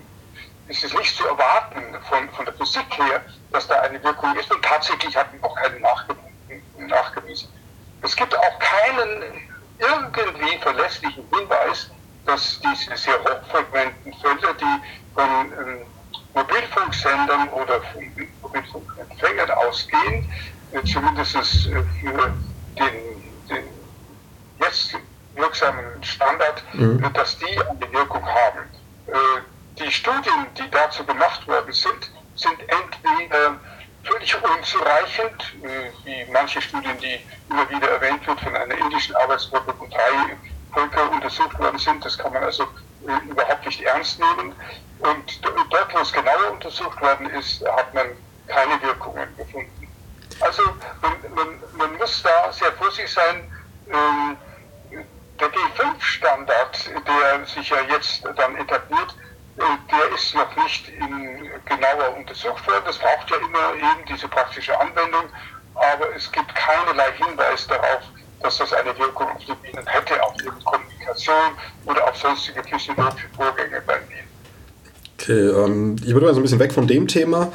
es ist nicht zu erwarten von, von der Physik her, dass da eine Wirkung ist, und tatsächlich hat man auch keine nachgewiesen. Es gibt auch keinen irgendwie verlässlichen Hinweis, dass diese sehr hochfrequenten Felder, die von ähm, Mobilfunksendern oder von Mobilfunkempfängern ausgehen, äh, zumindest äh, für den, den jetzt wirksamen Standard, mhm. äh, dass die eine Wirkung haben. Äh, die Studien, die dazu gemacht worden sind, sind entweder völlig unzureichend, wie manche Studien, die immer wieder erwähnt wird, von einer indischen Arbeitsgruppe, wo drei Völker untersucht worden sind. Das kann man also äh, überhaupt nicht ernst nehmen. Und dort, wo es genauer untersucht worden ist, hat man keine Wirkungen gefunden. Also man, man, man muss da sehr vorsichtig sein. Ähm, der G fünf Standard, der sich ja jetzt dann etabliert, der ist noch nicht in, genauer untersucht worden. Das braucht ja immer eben diese praktische Anwendung, aber es gibt keinerlei Hinweis darauf, dass das eine Wirkung auf die Bienen hätte, auf ihre Kommunikation oder auf sonstige physiologische Vorgänge beim Bienen. Okay, ähm, ich würde mal so ein bisschen weg von dem Thema.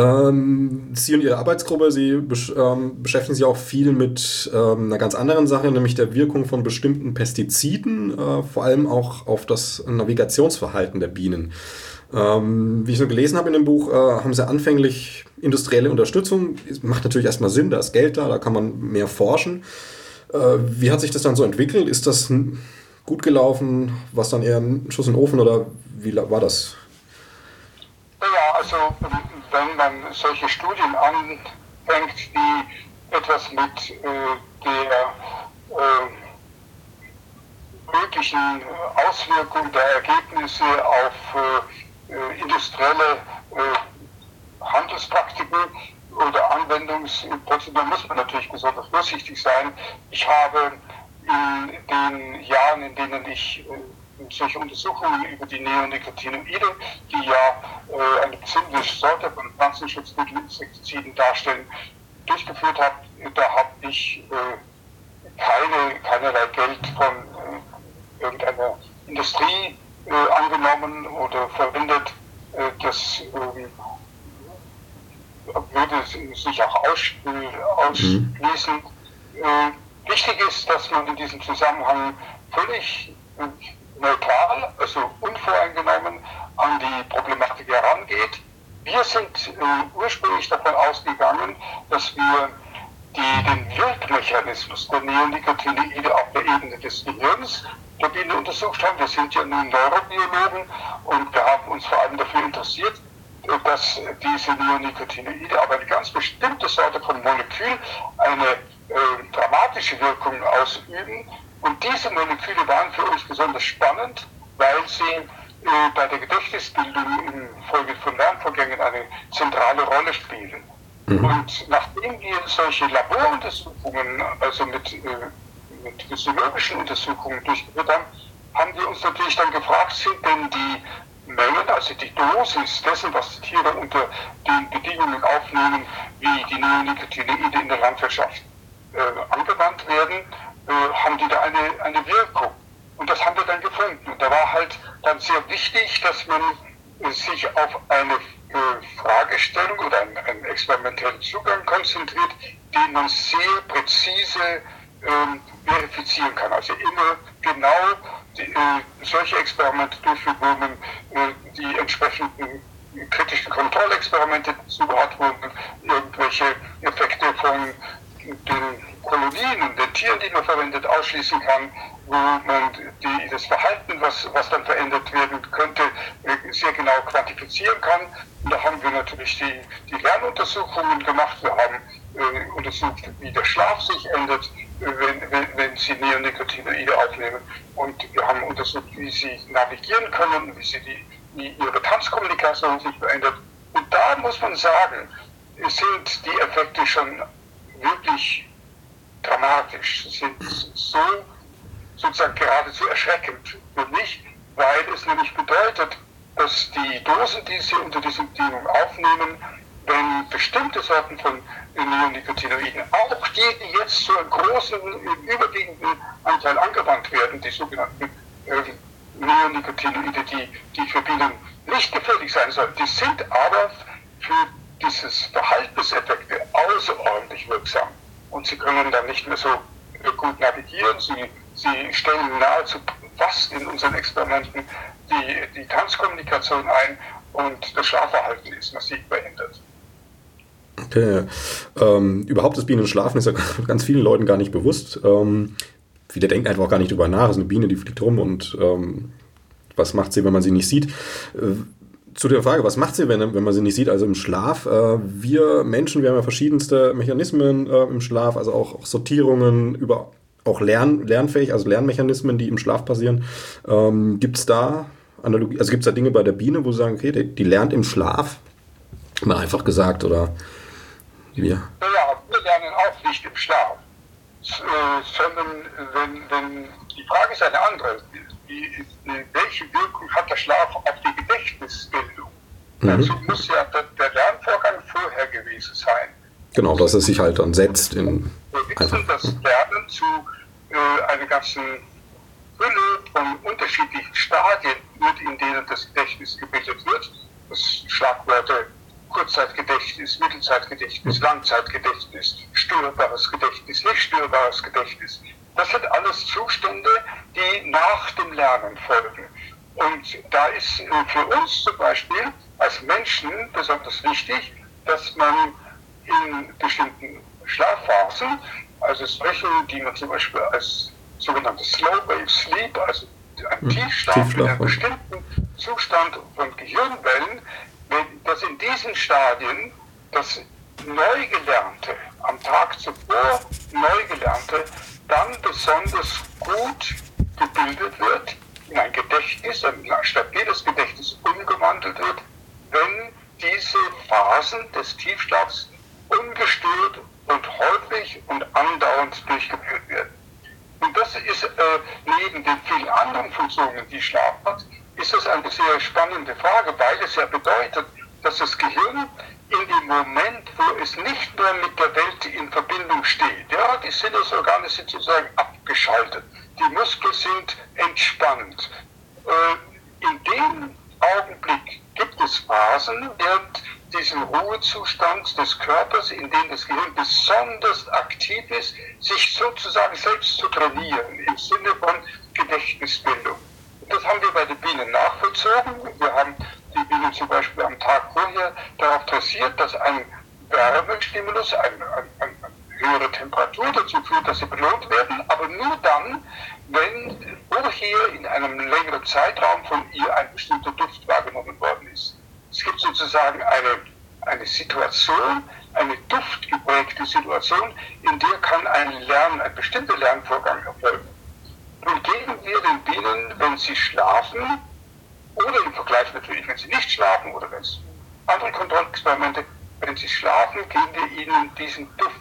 Ähm, Sie und Ihre Arbeitsgruppe, Sie besch- ähm, beschäftigen sich auch viel mit ähm, einer ganz anderen Sache, nämlich der Wirkung von bestimmten Pestiziden, äh, vor allem auch auf das Navigationsverhalten der Bienen. Ähm, wie ich so gelesen habe in dem Buch, äh, haben Sie anfänglich industrielle Unterstützung. Macht natürlich erstmal Sinn, da ist Geld da, da kann man mehr forschen. Äh, wie hat sich das dann so entwickelt? Ist das gut gelaufen? War es dann eher ein Schuss in den Ofen oder wie war das? Naja, also wenn man solche Studien anfängt, die etwas mit äh, der äh, möglichen Auswirkung der Ergebnisse auf äh, industrielle äh, Handelspraktiken oder Anwendungsprozeduren, muss man natürlich besonders vorsichtig sein. Ich habe in den Jahren, in denen ich äh, solche Untersuchungen über die Neonicotinoide, die ja äh, eine bestimmte Sorte von Pflanzenschutzmitteln, Insektiziden darstellen, durchgeführt habe. Da habe ich äh, keine, keinerlei Geld von äh, irgendeiner Industrie äh, angenommen oder verwendet. Äh, das äh, würde sich auch aus, äh, ausschließen. Mhm. Äh, Wichtig ist, dass man in diesem Zusammenhang völlig neutral, also unvoreingenommen an die Problematik herangeht. Wir sind äh, ursprünglich davon ausgegangen, dass wir die, den Wirkmechanismus der Neonicotinoide auf der Ebene des Gehirns der Biene untersucht haben. Wir sind ja nun Neurobiologen und wir haben uns vor allem dafür interessiert, dass diese Neonicotinoide aber eine ganz bestimmte Sorte von Molekül eine Äh, dramatische Wirkungen ausüben. Und diese Moleküle waren für uns besonders spannend, weil sie äh, bei der Gedächtnisbildung infolge von Lernvorgängen eine zentrale Rolle spielen. Mhm. Und nachdem wir solche Laboruntersuchungen, also mit, äh, mit physiologischen Untersuchungen durchgeführt haben, haben wir uns natürlich dann gefragt, sind denn die Mengen, also die Dosis dessen, was die Tiere unter den Bedingungen aufnehmen, wie die Neonicotinoide in der Landwirtschaft Äh, angewandt werden, äh, haben die da eine, eine Wirkung. Und das haben wir dann gefunden. Und da war halt dann sehr wichtig, dass man äh, sich auf eine äh, Fragestellung oder einen, einen experimentellen Zugang konzentriert, den man sehr präzise äh, verifizieren kann. Also immer genau die, äh, solche Experimente durchführt, wo man äh, die entsprechenden kritischen Kontrollexperimente dazu hat, wo man irgendwelche Effekte von den Kolonien und den Tieren, die man verwendet, ausschließen kann, wo man die, das Verhalten, was, was dann verändert werden könnte, sehr genau quantifizieren kann. Und da haben wir natürlich die, die Lernuntersuchungen gemacht. Wir haben äh, untersucht, wie der Schlaf sich ändert, äh, wenn, wenn, wenn sie Neonicotinoide aufnehmen. Und wir haben untersucht, wie sie navigieren können, wie, sie die, wie ihre Tanzkommunikation sich verändert. Und da muss man sagen, sind die Effekte schon wirklich dramatisch, sind so sozusagen geradezu erschreckend für mich, weil es nämlich bedeutet, dass die Dosen, die sie unter diesen Bedingungen aufnehmen, wenn bestimmte Sorten von Neonicotinoiden, auch die, die jetzt zu einem großen, überwiegenden Anteil angewandt werden, die sogenannten äh, Neonicotinoide, die, die für Bienen nicht gefährlich sein sollen, die sind aber für dieses Verhaltenseffekte außerordentlich wirksam. Und sie können dann nicht mehr so gut navigieren. Sie, sie stellen nahezu fast in unseren Experimenten die, die Tanzkommunikation ein und das Schlafverhalten ist massiv verändert. Okay. Ähm, überhaupt das Bienenschlafen ist ja ganz vielen Leuten gar nicht bewusst. Ähm, viele denken einfach auch gar nicht drüber nach. Es ist eine Biene, die fliegt rum und ähm, was macht sie, wenn man sie nicht sieht? Äh, Zu der Frage, was macht sie, wenn, wenn man sie nicht sieht, also im Schlaf? Äh, wir Menschen, wir haben ja verschiedenste Mechanismen äh, im Schlaf, also auch, auch Sortierungen, über auch Lern, lernfähig, also Lernmechanismen, die im Schlaf passieren. Ähm, gibt es da Analogie, also gibt es da Dinge bei der Biene, wo Sie sagen, okay, die, die lernt im Schlaf? Mal einfach gesagt, oder wir? Naja, wir lernen auch nicht im Schlaf, äh, sondern wenn, wenn die Frage ist eine andere. Die, welche Wirkung hat der Schlaf auf die Gedächtnisbildung? Mhm. Also muss ja der, der Lernvorgang vorher gewesen sein. Genau, dass es sich halt dann setzt in... Wir wissen, dass Lernen zu äh, einer ganzen Fülle von unterschiedlichen Stadien führt, in denen das Gedächtnis gebildet wird. Das Schlagwörter Kurzzeitgedächtnis, Mittelzeitgedächtnis, Langzeitgedächtnis, störbares Gedächtnis, nicht störbares Gedächtnis. Das sind alles Zustände, die nach dem Lernen folgen. Und da ist für uns zum Beispiel als Menschen besonders wichtig, dass man in bestimmten Schlafphasen, also solche, die man zum Beispiel als sogenannte Slow Wave Sleep, also ein mhm. Tiefschlaf, Tiefschlaf in einem bestimmten Zustand von Gehirnwellen, dass in diesen Stadien das Neugelernte, am Tag zuvor Neugelernte, dann besonders gut gebildet wird, in ein Gedächtnis, ein stabiles Gedächtnis umgewandelt wird, wenn diese Phasen des Tiefschlafs ungestört und häufig und andauernd durchgeführt werden. Und das das ist äh, neben den vielen anderen Funktionen, die Schlaf hat, ist das eine sehr spannende Frage, weil es ja bedeutet, dass das Gehirn in dem Moment, wo es nicht mehr mit der Welt in Verbindung steht, ja, die Sinnesorgane sind sozusagen abgeschaltet, die Muskeln sind entspannt. Äh, in dem Augenblick gibt es Phasen während diesem Ruhezustand des Körpers, in dem das Gehirn besonders aktiv ist, sich sozusagen selbst zu trainieren, im Sinne von Gedächtnisbildung. Das haben wir bei den Bienen nachvollzogen. Wir haben die Bienen zum Beispiel am Tag vorher darauf dressiert, dass ein Wärmestimulus, eine ein, ein höhere Temperatur dazu führt, dass sie belohnt werden, aber nur dann, wenn vorher in einem längeren Zeitraum von ihr ein bestimmter Duft wahrgenommen worden ist. Es gibt sozusagen eine, eine Situation, eine duftgeprägte Situation, in der kann ein Lern, ein bestimmter Lernvorgang erfolgen. Nun geben wir den Bienen, wenn sie schlafen, oder im Vergleich natürlich, wenn sie nicht schlafen, oder wenn es andere Kontrollexperimente, wenn sie schlafen, geben wir ihnen diesen Duft.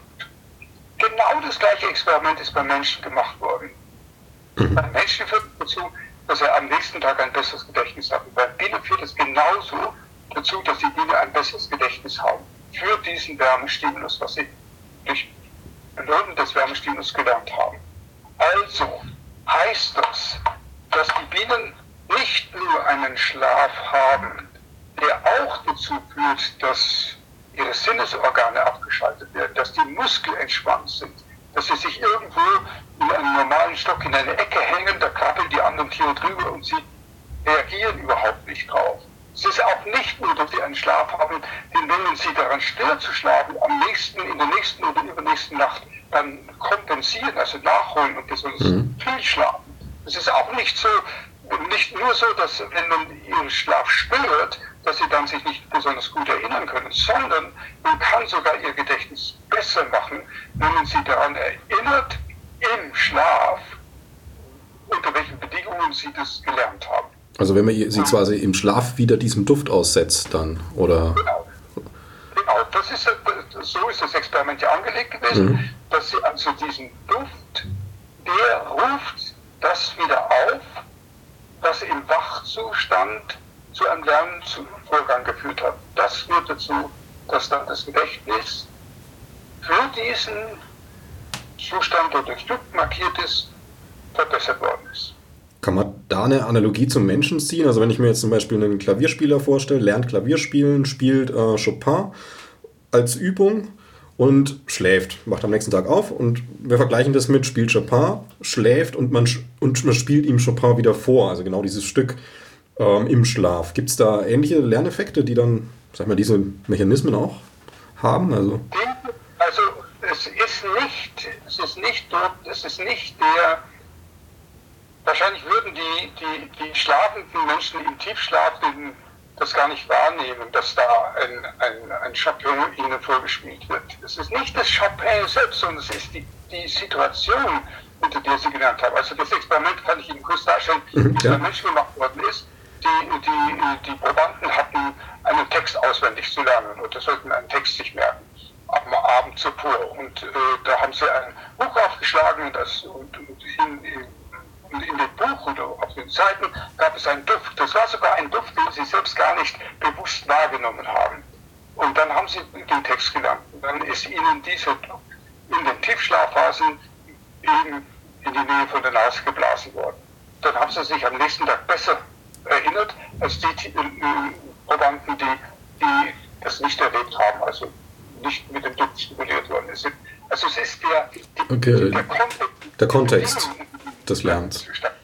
Genau das gleiche Experiment ist beim Menschen gemacht worden. Beim Menschen führt es dazu, dass er am nächsten Tag ein besseres Gedächtnis hat. Und beim Bienen führt es genauso dazu, dass die Bienen ein besseres Gedächtnis haben für diesen Wärmestimulus, was sie durch Belohnung des Wärmestimulus gelernt haben. Also heißt das, dass die Bienen nicht nur einen Schlaf haben, der auch dazu führt, dass ihre Sinnesorgane abgeschaltet werden, dass die Muskeln entspannt sind, dass sie sich irgendwo in einem normalen Stock in eine Ecke hängen, da krabbeln die anderen Tiere drüber und sie reagieren überhaupt nicht drauf. Es ist auch nicht nur, dass sie einen Schlaf haben, den, wenn man sie daran stört zu schlafen, am nächsten, in der nächsten oder übernächsten Nacht dann kompensieren, also nachholen und besonders mhm. viel schlafen. Es ist auch nicht so, nicht nur so, dass wenn man ihren Schlaf stört, dass sie dann sich nicht besonders gut erinnern können, sondern man kann sogar ihr Gedächtnis besser machen, wenn man sie daran erinnert, im Schlaf, unter welchen Bedingungen sie das gelernt haben. Also wenn man sie quasi im Schlaf wieder diesem Duft aussetzt dann, oder? Genau, genau. Das ist, so ist das Experiment ja angelegt gewesen, mhm. dass sie also diesen Duft, der ruft das wieder auf, was im Wachzustand zu einem Lernvorgang geführt hat. Das führt dazu, dass dann das Gedächtnis für diesen Zustand, der durch Duft markiert ist, verbessert worden ist. Kann man da eine Analogie zum Menschen ziehen? Also wenn ich mir jetzt zum Beispiel einen Klavierspieler vorstelle, lernt Klavierspielen, spielt äh, Chopin als Übung und schläft, macht am nächsten Tag auf und wir vergleichen das mit spielt Chopin, schläft und man, und man spielt ihm Chopin wieder vor, also genau dieses Stück ähm, im Schlaf. Gibt es da ähnliche Lerneffekte, die dann, sag mal, diese Mechanismen auch haben? Also, also es ist nicht, es ist nicht, es ist nicht der, wahrscheinlich würden die, die, die schlafenden Menschen im Tiefschlaf den, das gar nicht wahrnehmen, dass da ein, ein, ein Chopin ihnen vorgespielt wird. Es ist nicht das Chopin selbst, sondern es ist die, die Situation, unter der sie gelernt haben. Also das Experiment kann ich Ihnen kurz darstellen, wie es bei Menschen gemacht worden ist. Die, die, die Probanden hatten einen Text auswendig zu lernen oder sollten einen Text sich merken, am Abend zuvor. Und äh, da haben sie ein Buch aufgeschlagen und, das, und, und in, in Und in dem Buch oder auf den Seiten gab es einen Duft. Das war sogar ein Duft, den sie selbst gar nicht bewusst wahrgenommen haben. Und dann haben sie den Text gelernt. Und dann ist ihnen dieser Duft in den Tiefschlafphasen eben in die Nähe von der Nase geblasen worden. Dann haben sie sich am nächsten Tag besser erinnert, als die äh, Probanden, die, die das nicht erlebt haben, also nicht mit dem Duft stimuliert worden sind. Also es ist der, die, okay. der Kontext. Der Kontext des Lernens.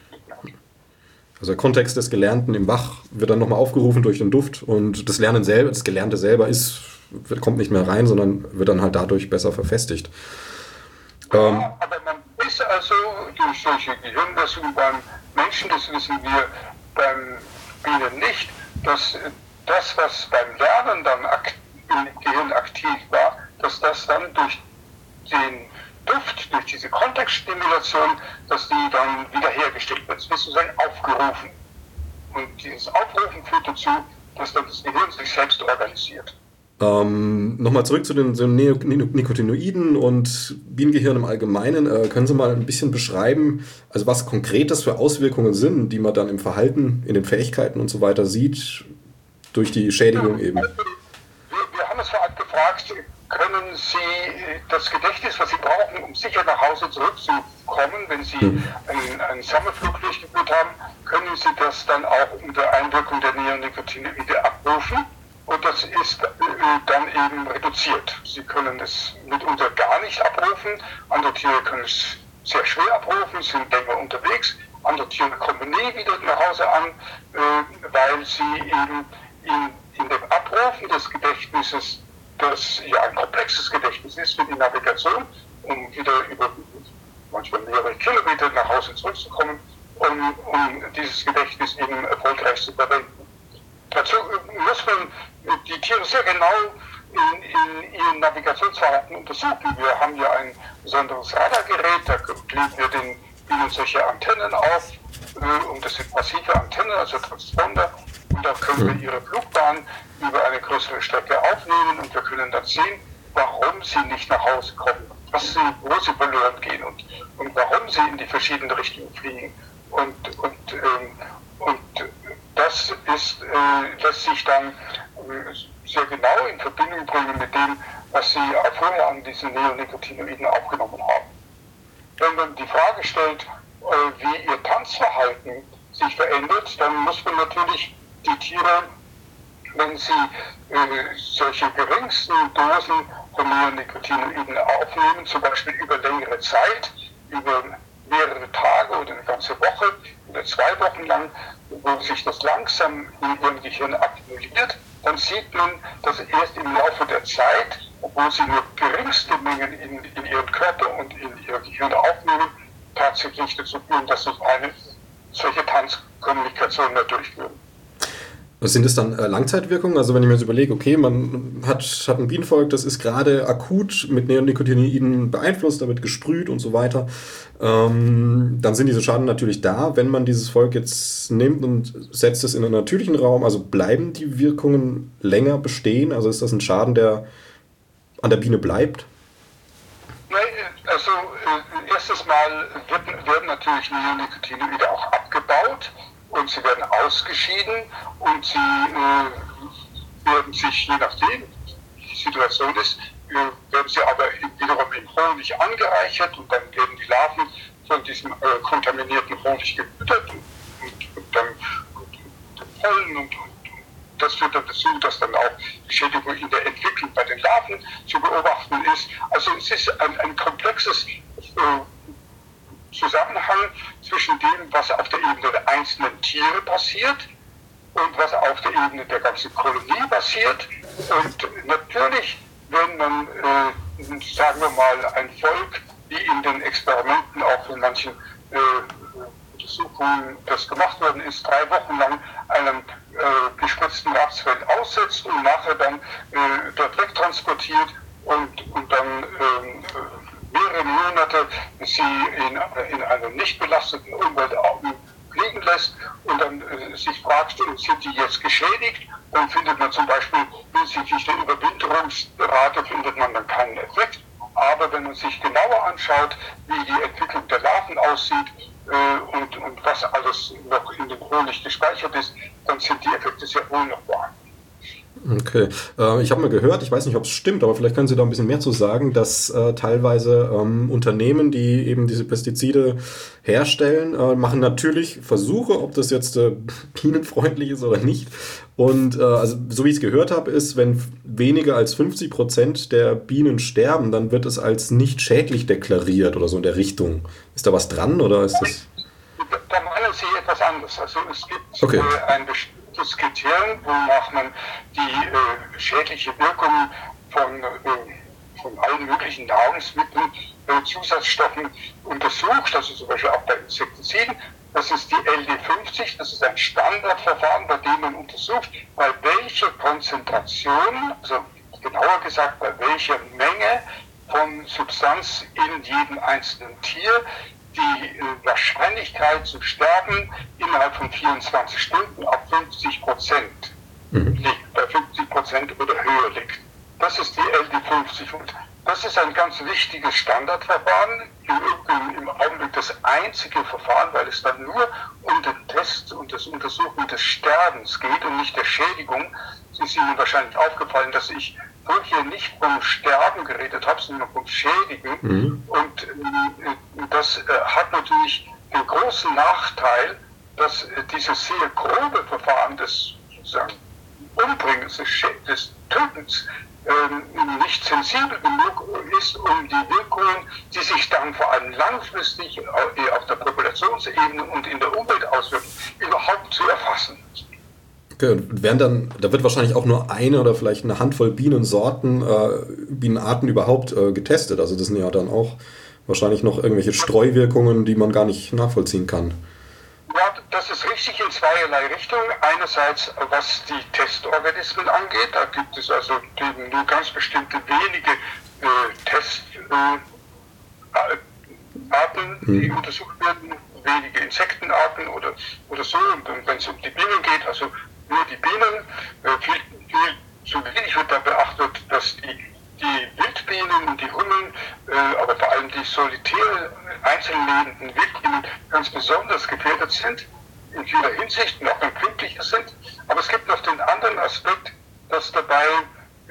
Also der Kontext des Gelernten im Wach wird dann nochmal aufgerufen durch den Duft und das Lernen selber, das Gelernte selber ist, kommt nicht mehr rein, sondern wird dann halt dadurch besser verfestigt. Ja, ähm, aber man ist also durch solche Gehirnversuche beim Menschen, das wissen wir beim Bienen nicht, dass das, was beim Lernen dann im Gehirn aktiv war, dass das dann durch den Duft, durch diese Kontextstimulation, dass die dann wiederhergestellt wird. Es wird sozusagen aufgerufen. Und dieses Aufrufen führt dazu, dass dann das Gehirn sich selbst organisiert. Ähm, Nochmal zurück zu den, so Neonicotinoiden und Bienengehirn im Allgemeinen. Äh, können Sie mal ein bisschen beschreiben, also was konkret das für Auswirkungen sind, die man dann im Verhalten, in den Fähigkeiten und so weiter sieht, durch die Schädigung eben? Wir, wir haben es vorab gefragt, können Sie das Gedächtnis, was Sie brauchen, um sicher nach Hause zurückzukommen, wenn Sie hm. einen, einen Sommerflug durchgeführt haben, können Sie das dann auch unter Einwirkung der Neonicotinoide abrufen? Und das ist äh, dann eben reduziert. Sie können es mitunter gar nicht abrufen. Andere Tiere können es sehr schwer abrufen, sind länger unterwegs. Andere Tiere kommen nie wieder nach Hause an, äh, weil sie eben in, in dem Abrufen des Gedächtnisses, das ja ein komplexes Gedächtnis ist für die Navigation, um wieder über manchmal mehrere Kilometer nach Hause zurückzukommen, um, um dieses Gedächtnis eben erfolgreich zu verwenden. Dazu muss man die Tiere sehr genau in, in ihren Navigationsverhalten untersuchen. Wir haben ja ein besonderes Radargerät, da legen wir den Bienen solche Antennen auf, äh, und das sind massive Antennen, also Transponder, und da können wir ihre Flugbahn über eine größere Strecke aufnehmen und wir können dann sehen, warum sie nicht nach Hause kommen, was sie, wo sie verloren gehen und, und warum sie in die verschiedenen Richtungen fliegen. Und, und, ähm, und das ist, äh, lässt sich dann äh, sehr genau in Verbindung bringen mit dem, was Sie auch vorher an diesen Neonicotinoiden aufgenommen haben. Wenn man die Frage stellt, äh, wie ihr Tanzverhalten sich verändert, dann muss man natürlich die Tiere, wenn sie äh, solche geringsten Dosen von Neonicotinoiden aufnehmen, zum Beispiel über längere Zeit, über mehrere Tage oder eine ganze Woche oder zwei Wochen lang, wo sich das langsam in ihrem Gehirn akkumuliert, dann sieht man, dass erst im Laufe der Zeit, obwohl sie nur geringste Mengen in, in ihren Körper und in ihr Gehirn aufnehmen, tatsächlich dazu führen, dass sie eine solche Tanzkommunikation mehr durchführen. Was sind das dann äh, Langzeitwirkungen? Also wenn ich mir jetzt überlege, okay, man hat, hat ein Bienenvolk, das ist gerade akut mit Neonicotinoiden beeinflusst, da wird gesprüht und so weiter, ähm, dann sind diese Schaden natürlich da. Wenn man dieses Volk jetzt nimmt und setzt es in einen natürlichen Raum, also bleiben die Wirkungen länger bestehen? Also ist das ein Schaden, der an der Biene bleibt? Nein, also äh, erstes Mal wird, werden natürlich Neonicotinoide auch abgebaut. Und sie werden ausgeschieden und sie äh, werden sich, je nachdem, wie die Situation ist, äh, werden sie aber wiederum in Honig angereichert und dann werden die Larven von diesem äh, kontaminierten Honig gefüttert und, und, und dann und, und Pollen und, und das führt dann dazu, dass dann auch die Schädigung in der Entwicklung bei den Larven zu beobachten ist. Also es ist ein, ein komplexes äh, Zusammenhang zwischen dem, was auf der Ebene der einzelnen Tiere passiert und was auf der Ebene der ganzen Kolonie passiert. Und natürlich, wenn man, äh, sagen wir mal, ein Volk, wie in den Experimenten auch in manchen äh, Untersuchungen das gemacht worden ist, drei Wochen lang einem äh, gespritzten Rapsfeld aussetzt und nachher dann äh, dort wegtransportiert und, und dann äh, mehrere Monate sie in, in einer nicht belasteten Umwelt liegen lässt und dann äh, sich fragt, sind die jetzt geschädigt, dann findet man zum Beispiel hinsichtlich der Überwinterungsrate findet man dann keinen Effekt. Aber wenn man sich genauer anschaut, wie die Entwicklung der Larven aussieht äh, und, und was alles noch in dem Honig gespeichert ist, dann sind die Effekte sehr wohl noch vorhanden. Okay, äh, ich habe mal gehört, ich weiß nicht, ob es stimmt, aber vielleicht können Sie da ein bisschen mehr zu sagen, dass äh, teilweise ähm, Unternehmen, die eben diese Pestizide herstellen, äh, machen natürlich Versuche, ob das jetzt äh, bienenfreundlich ist oder nicht. Und äh, also so wie ich es gehört habe, ist, wenn weniger als fünfzig Prozent der Bienen sterben, dann wird es als nicht schädlich deklariert oder so in der Richtung. Ist da was dran oder ist das... Da meinen Sie etwas anderes. Also es gibt okay. äh, ein bestimmtes Kriterium, wonach man die äh, schädliche Wirkung von, äh, von allen möglichen Nahrungsmitteln, äh, Zusatzstoffen untersucht, also zum Beispiel auch bei Insektiziden. Das ist die L D fünfzig, das ist ein Standardverfahren, bei dem man untersucht, bei welcher Konzentration, also genauer gesagt, bei welcher Menge von Substanz in jedem einzelnen Tier die Wahrscheinlichkeit zu sterben innerhalb von vierundzwanzig Stunden auf fünfzig Prozent mhm. liegt, bei fünfzig Prozent oder höher liegt. Das ist die L D fünfzig und das ist ein ganz wichtiges Standardverfahren, im, im Augenblick das einzige Verfahren, weil es dann nur um den Test und das Untersuchen des Sterbens geht und nicht der Schädigung. Es ist Ihnen wahrscheinlich aufgefallen, dass ich hier nicht vom Sterben geredet habe, sondern vom Schädigen. Mhm. Und äh, das äh, hat natürlich den großen Nachteil, dass äh, dieses sehr grobe Verfahren des sozusagen Umbringens, des, des Tötens, äh, nicht sensibel genug ist, um die Wirkungen, die sich dann vor allem langfristig auf der Populationsebene und in der Umwelt auswirken, überhaupt zu erfassen. Okay, und werden dann, da wird wahrscheinlich auch nur eine oder vielleicht eine Handvoll Bienensorten, äh, Bienenarten überhaupt äh, getestet. Also das sind ja dann auch wahrscheinlich noch irgendwelche Streuwirkungen, die man gar nicht nachvollziehen kann. Ja, das ist richtig in zweierlei Richtungen. Einerseits, was die Testorganismen angeht, da gibt es also nur ganz bestimmte wenige äh, Testarten, äh, die hm. untersucht werden, wenige Insektenarten oder, oder so. Und wenn es um die Bienen geht, also nur die Bienen, äh, viel, viel zu wenig wird da beachtet, dass die, die Wildbienen und die Hummeln, äh, aber vor allem die solitär einzeln lebenden Wildbienen ganz besonders gefährdet sind, in vieler Hinsicht noch empfindlicher sind. Aber es gibt noch den anderen Aspekt, dass dabei äh,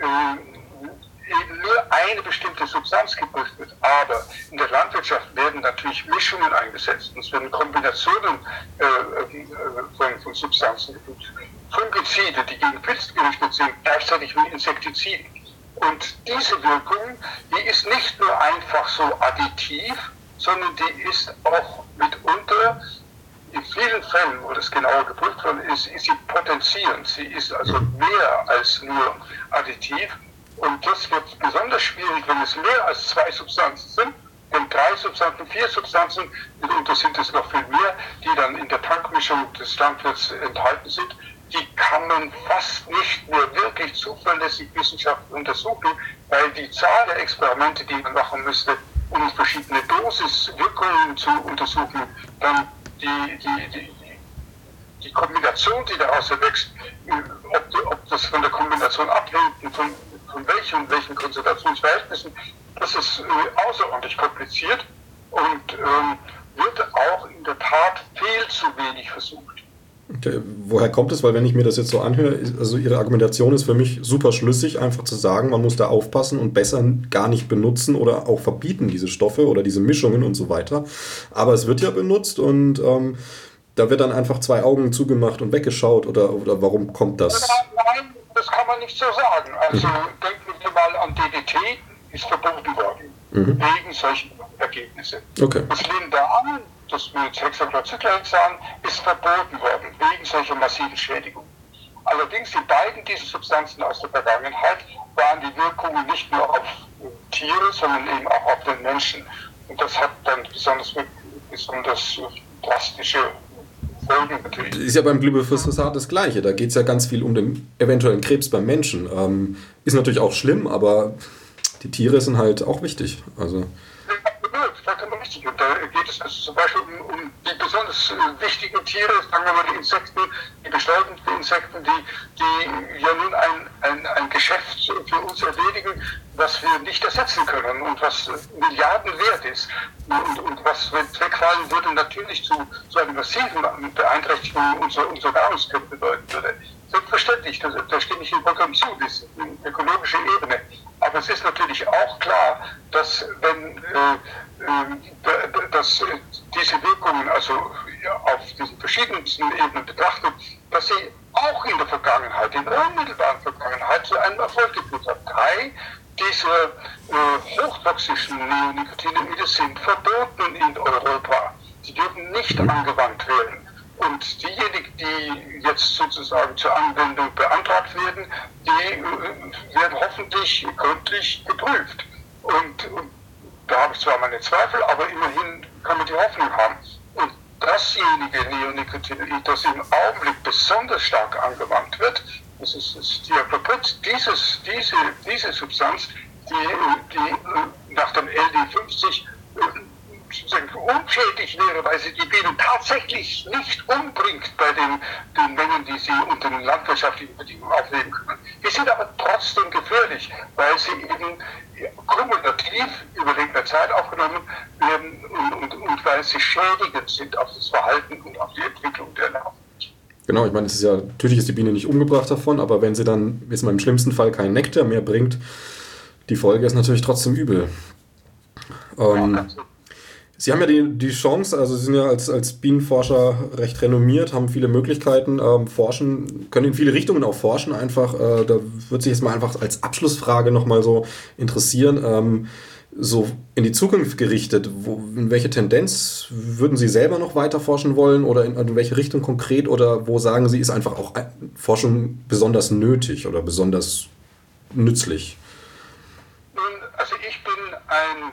eben nur eine bestimmte Substanz geprüft wird. Aber in der Landwirtschaft werden natürlich Mischungen eingesetzt. Es werden Kombinationen äh, äh, von, von Substanzen geprüft. Fungizide, die gegen Pilze gerichtet sind, gleichzeitig wie Insektizide. Und diese Wirkung, die ist nicht nur einfach so additiv, sondern die ist auch mitunter, in vielen Fällen, wo das genauer geprüft worden ist, ist sie potenzierend. Sie ist also mehr als nur additiv. Und das wird besonders schwierig, wenn es mehr als zwei Substanzen sind. Denn drei Substanzen, vier Substanzen, mitunter sind es noch viel mehr, die dann in der Tankmischung des Landwirts enthalten sind. Die kann man fast nicht mehr wirklich zuverlässig wissenschaftlich untersuchen, weil die Zahl der Experimente, die man machen müsste, um verschiedene Dosiswirkungen zu untersuchen, dann die, die, die, die Kombination, die daraus erwächst, ob, ob das von der Kombination abhängt, von, von welchen und welchen Konzentrationsverhältnissen, das ist äh, außerordentlich kompliziert und ähm, wird auch in der Tat viel zu wenig versucht. Okay. Woher kommt es? Weil wenn ich mir das jetzt so anhöre, also Ihre Argumentation ist für mich super schlüssig, einfach zu sagen, man muss da aufpassen und besser gar nicht benutzen oder auch verbieten diese Stoffe oder diese Mischungen und so weiter. Aber es wird ja benutzt und ähm, da wird dann einfach zwei Augen zugemacht und weggeschaut oder, oder warum kommt das? Nein, das kann man nicht so sagen. Also mhm. denken wir mal an D D T, ist verboten worden, mhm. wegen solchen Ergebnissen. Okay. Das Lindan, das mit Hexachlorcyclohexan, ist verboten worden, wegen solcher massiven Schädigungen. Allerdings die beiden dieser Substanzen aus der Vergangenheit waren die Wirkungen nicht nur auf Tiere, sondern eben auch auf den Menschen. Und das hat dann besonders, besonders drastische Folgen natürlich. Ist ja beim Glyphosat das Gleiche. Da geht es ja ganz viel um den eventuellen Krebs beim Menschen. Ähm, ist natürlich auch schlimm, aber die Tiere sind halt auch wichtig. Also vollkommen richtig. Und da geht es also zum Beispiel um, um die besonders äh, wichtigen Tiere, sagen wir mal die Insekten, die bestäubenden Insekten, die, die ja nun ein, ein, ein Geschäft für uns erledigen, was wir nicht ersetzen können und was Milliarden wert ist. Und, und was wegfallen würde, natürlich zu, zu einer massiven Beeinträchtigung unserer, unserer Nahrungskette bedeuten würde. Selbstverständlich, da, da stimme ich Ihnen vollkommen zu, das ist eine ökologische Ebene. Aber es ist natürlich auch klar, dass wenn äh, äh, dass äh, diese Wirkungen, also ja, auf diesen verschiedensten Ebenen betrachtet, dass sie auch in der Vergangenheit, in der unmittelbaren Vergangenheit zu einem Erfolg geführt haben. Drei dieser äh, hochtoxischen Neonicotinoide sind verboten in Europa. Sie dürfen nicht angewandt werden. Und diejenigen, die jetzt sozusagen zur Anwendung beantragt werden, die äh, werden hoffentlich gründlich geprüft. Und, und da habe ich zwar meine Zweifel, aber immerhin kann man die Hoffnung haben. Und dasjenige Neonicotinoid, das im Augenblick besonders stark angewandt wird, das ist das Thiacloprid, dieses, diese, diese Substanz, die, die nach dem L D fünfzig sozusagen schädlich wäre, weil sie die Bienen tatsächlich nicht umbringt bei den, den Mengen, die sie unter den landwirtschaftlichen Bedingungen aufnehmen können. Die sind aber trotzdem gefährlich, weil sie eben kumulativ über längere Zeit aufgenommen werden und, und, und weil sie schädigend sind auf das Verhalten und auf die Entwicklung der Larven. Genau, ich meine, es ist ja, natürlich ist die Biene nicht umgebracht davon, aber wenn sie dann, jetzt mal im schlimmsten Fall, keinen Nektar mehr bringt, die Folge ist natürlich trotzdem übel. Ähm, ja, Sie haben ja die, die Chance, also Sie sind ja als, als Bienenforscher recht renommiert, haben viele Möglichkeiten, ähm, forschen, können in viele Richtungen auch forschen einfach. Äh, da würde sich jetzt mal einfach als Abschlussfrage nochmal so interessieren, ähm, so in die Zukunft gerichtet, wo, in welche Tendenz würden Sie selber noch weiter forschen wollen oder in, in welche Richtung konkret oder wo sagen Sie, ist einfach auch Forschung besonders nötig oder besonders nützlich? Nun, also ich bin ein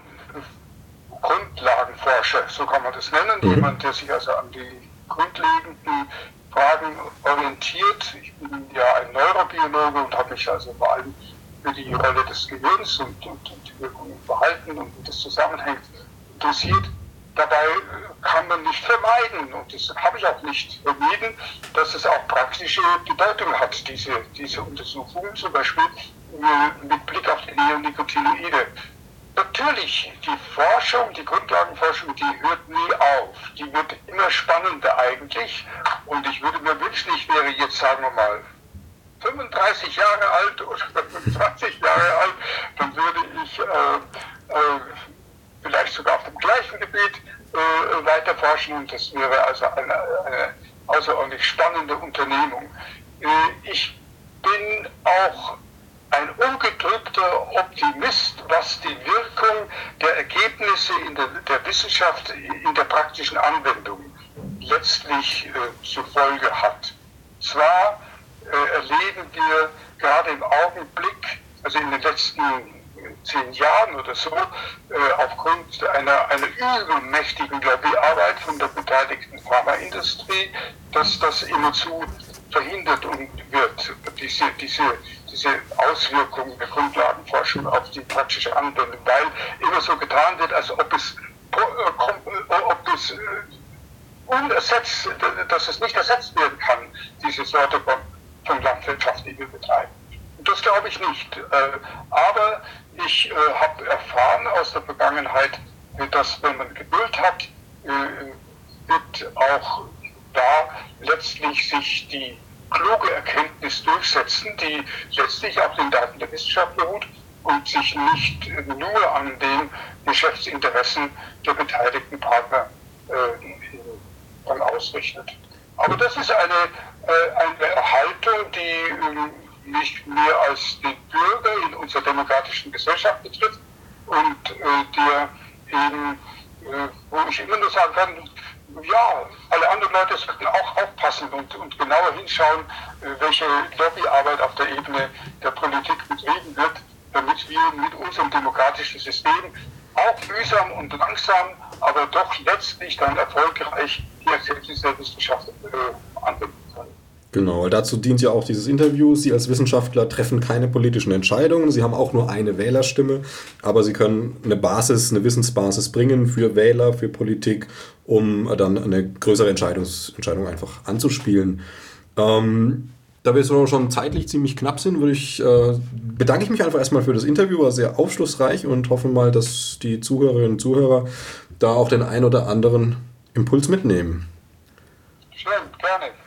Grundlagenforscher, so kann man das nennen, mhm. jemand, der sich also an die grundlegenden Fragen orientiert. Ich bin ja ein Neurobiologe und habe mich also vor allem für die Rolle des Gehirns und, und, und die Wirkung im Verhalten und wie das zusammenhängt interessiert. Dabei kann man nicht vermeiden, und das habe ich auch nicht vermieden, dass es auch praktische Bedeutung hat, diese, diese Untersuchungen, zum Beispiel mit Blick auf die Neonicotinoide. Natürlich, die Forschung, die Grundlagenforschung, die hört nie auf. Die wird immer spannender eigentlich. Und ich würde mir wünschen, ich wäre jetzt, sagen wir mal, fünfunddreißig Jahre alt oder fünfundzwanzig Jahre alt, dann würde ich äh, äh, vielleicht sogar auf dem gleichen Gebiet äh, weiter forschen. Und das wäre also eine, eine außerordentlich spannende Unternehmung. Äh, ich bin auch ein ungetrübter Optimist, was die Wirkung der Ergebnisse in der, der Wissenschaft in der praktischen Anwendung letztlich äh, zur Folge hat. Zwar äh, erleben wir gerade im Augenblick, also in den letzten zehn Jahren oder so, äh, aufgrund einer, einer übermächtigen Lobbyarbeit von der beteiligten Pharmaindustrie, dass das immerzu verhindert wird, diese, diese, diese Auswirkungen der Grundlagenforschung auf die praktische Anwendung, weil immer so getan wird, als ob es, ob es unersetzt, dass es nicht ersetzt werden kann, diese Sorte von, von Landwirtschaft, die wir betreiben. Und das glaube ich nicht. Aber ich habe erfahren aus der Vergangenheit, dass wenn man Geduld hat, wird auch da letztlich sich die kluge Erkenntnis durchsetzen, die letztlich auf den Daten der Wissenschaft beruht und sich nicht nur an den Geschäftsinteressen der beteiligten Partner äh, dann ausrichtet. Aber das ist eine, äh, eine Haltung, die äh, nicht mehr als den Bürger in unserer demokratischen Gesellschaft betrifft und äh, der eben, äh, wo ich immer nur sagen kann, ja, alle anderen Leute sollten auch aufpassen und, und genauer hinschauen, welche Lobbyarbeit auf der Ebene der Politik betrieben wird, damit wir mit unserem demokratischen System auch mühsam und langsam, aber doch letztlich dann erfolgreich die Erkenntnisse der Wissenschaft äh, anwenden können. Genau, dazu dient ja auch dieses Interview. Sie als Wissenschaftler treffen keine politischen Entscheidungen. Sie haben auch nur eine Wählerstimme, aber Sie können eine Basis, eine Wissensbasis bringen für Wähler, für Politik, um dann eine größere Entscheidungs- Entscheidung einfach anzuspielen. Ähm, da wir jetzt schon zeitlich ziemlich knapp sind, würde ich, äh, bedanke ich mich einfach erstmal für das Interview, war sehr aufschlussreich und hoffe mal, dass die Zuhörerinnen und Zuhörer da auch den ein oder anderen Impuls mitnehmen. Schön, gerne.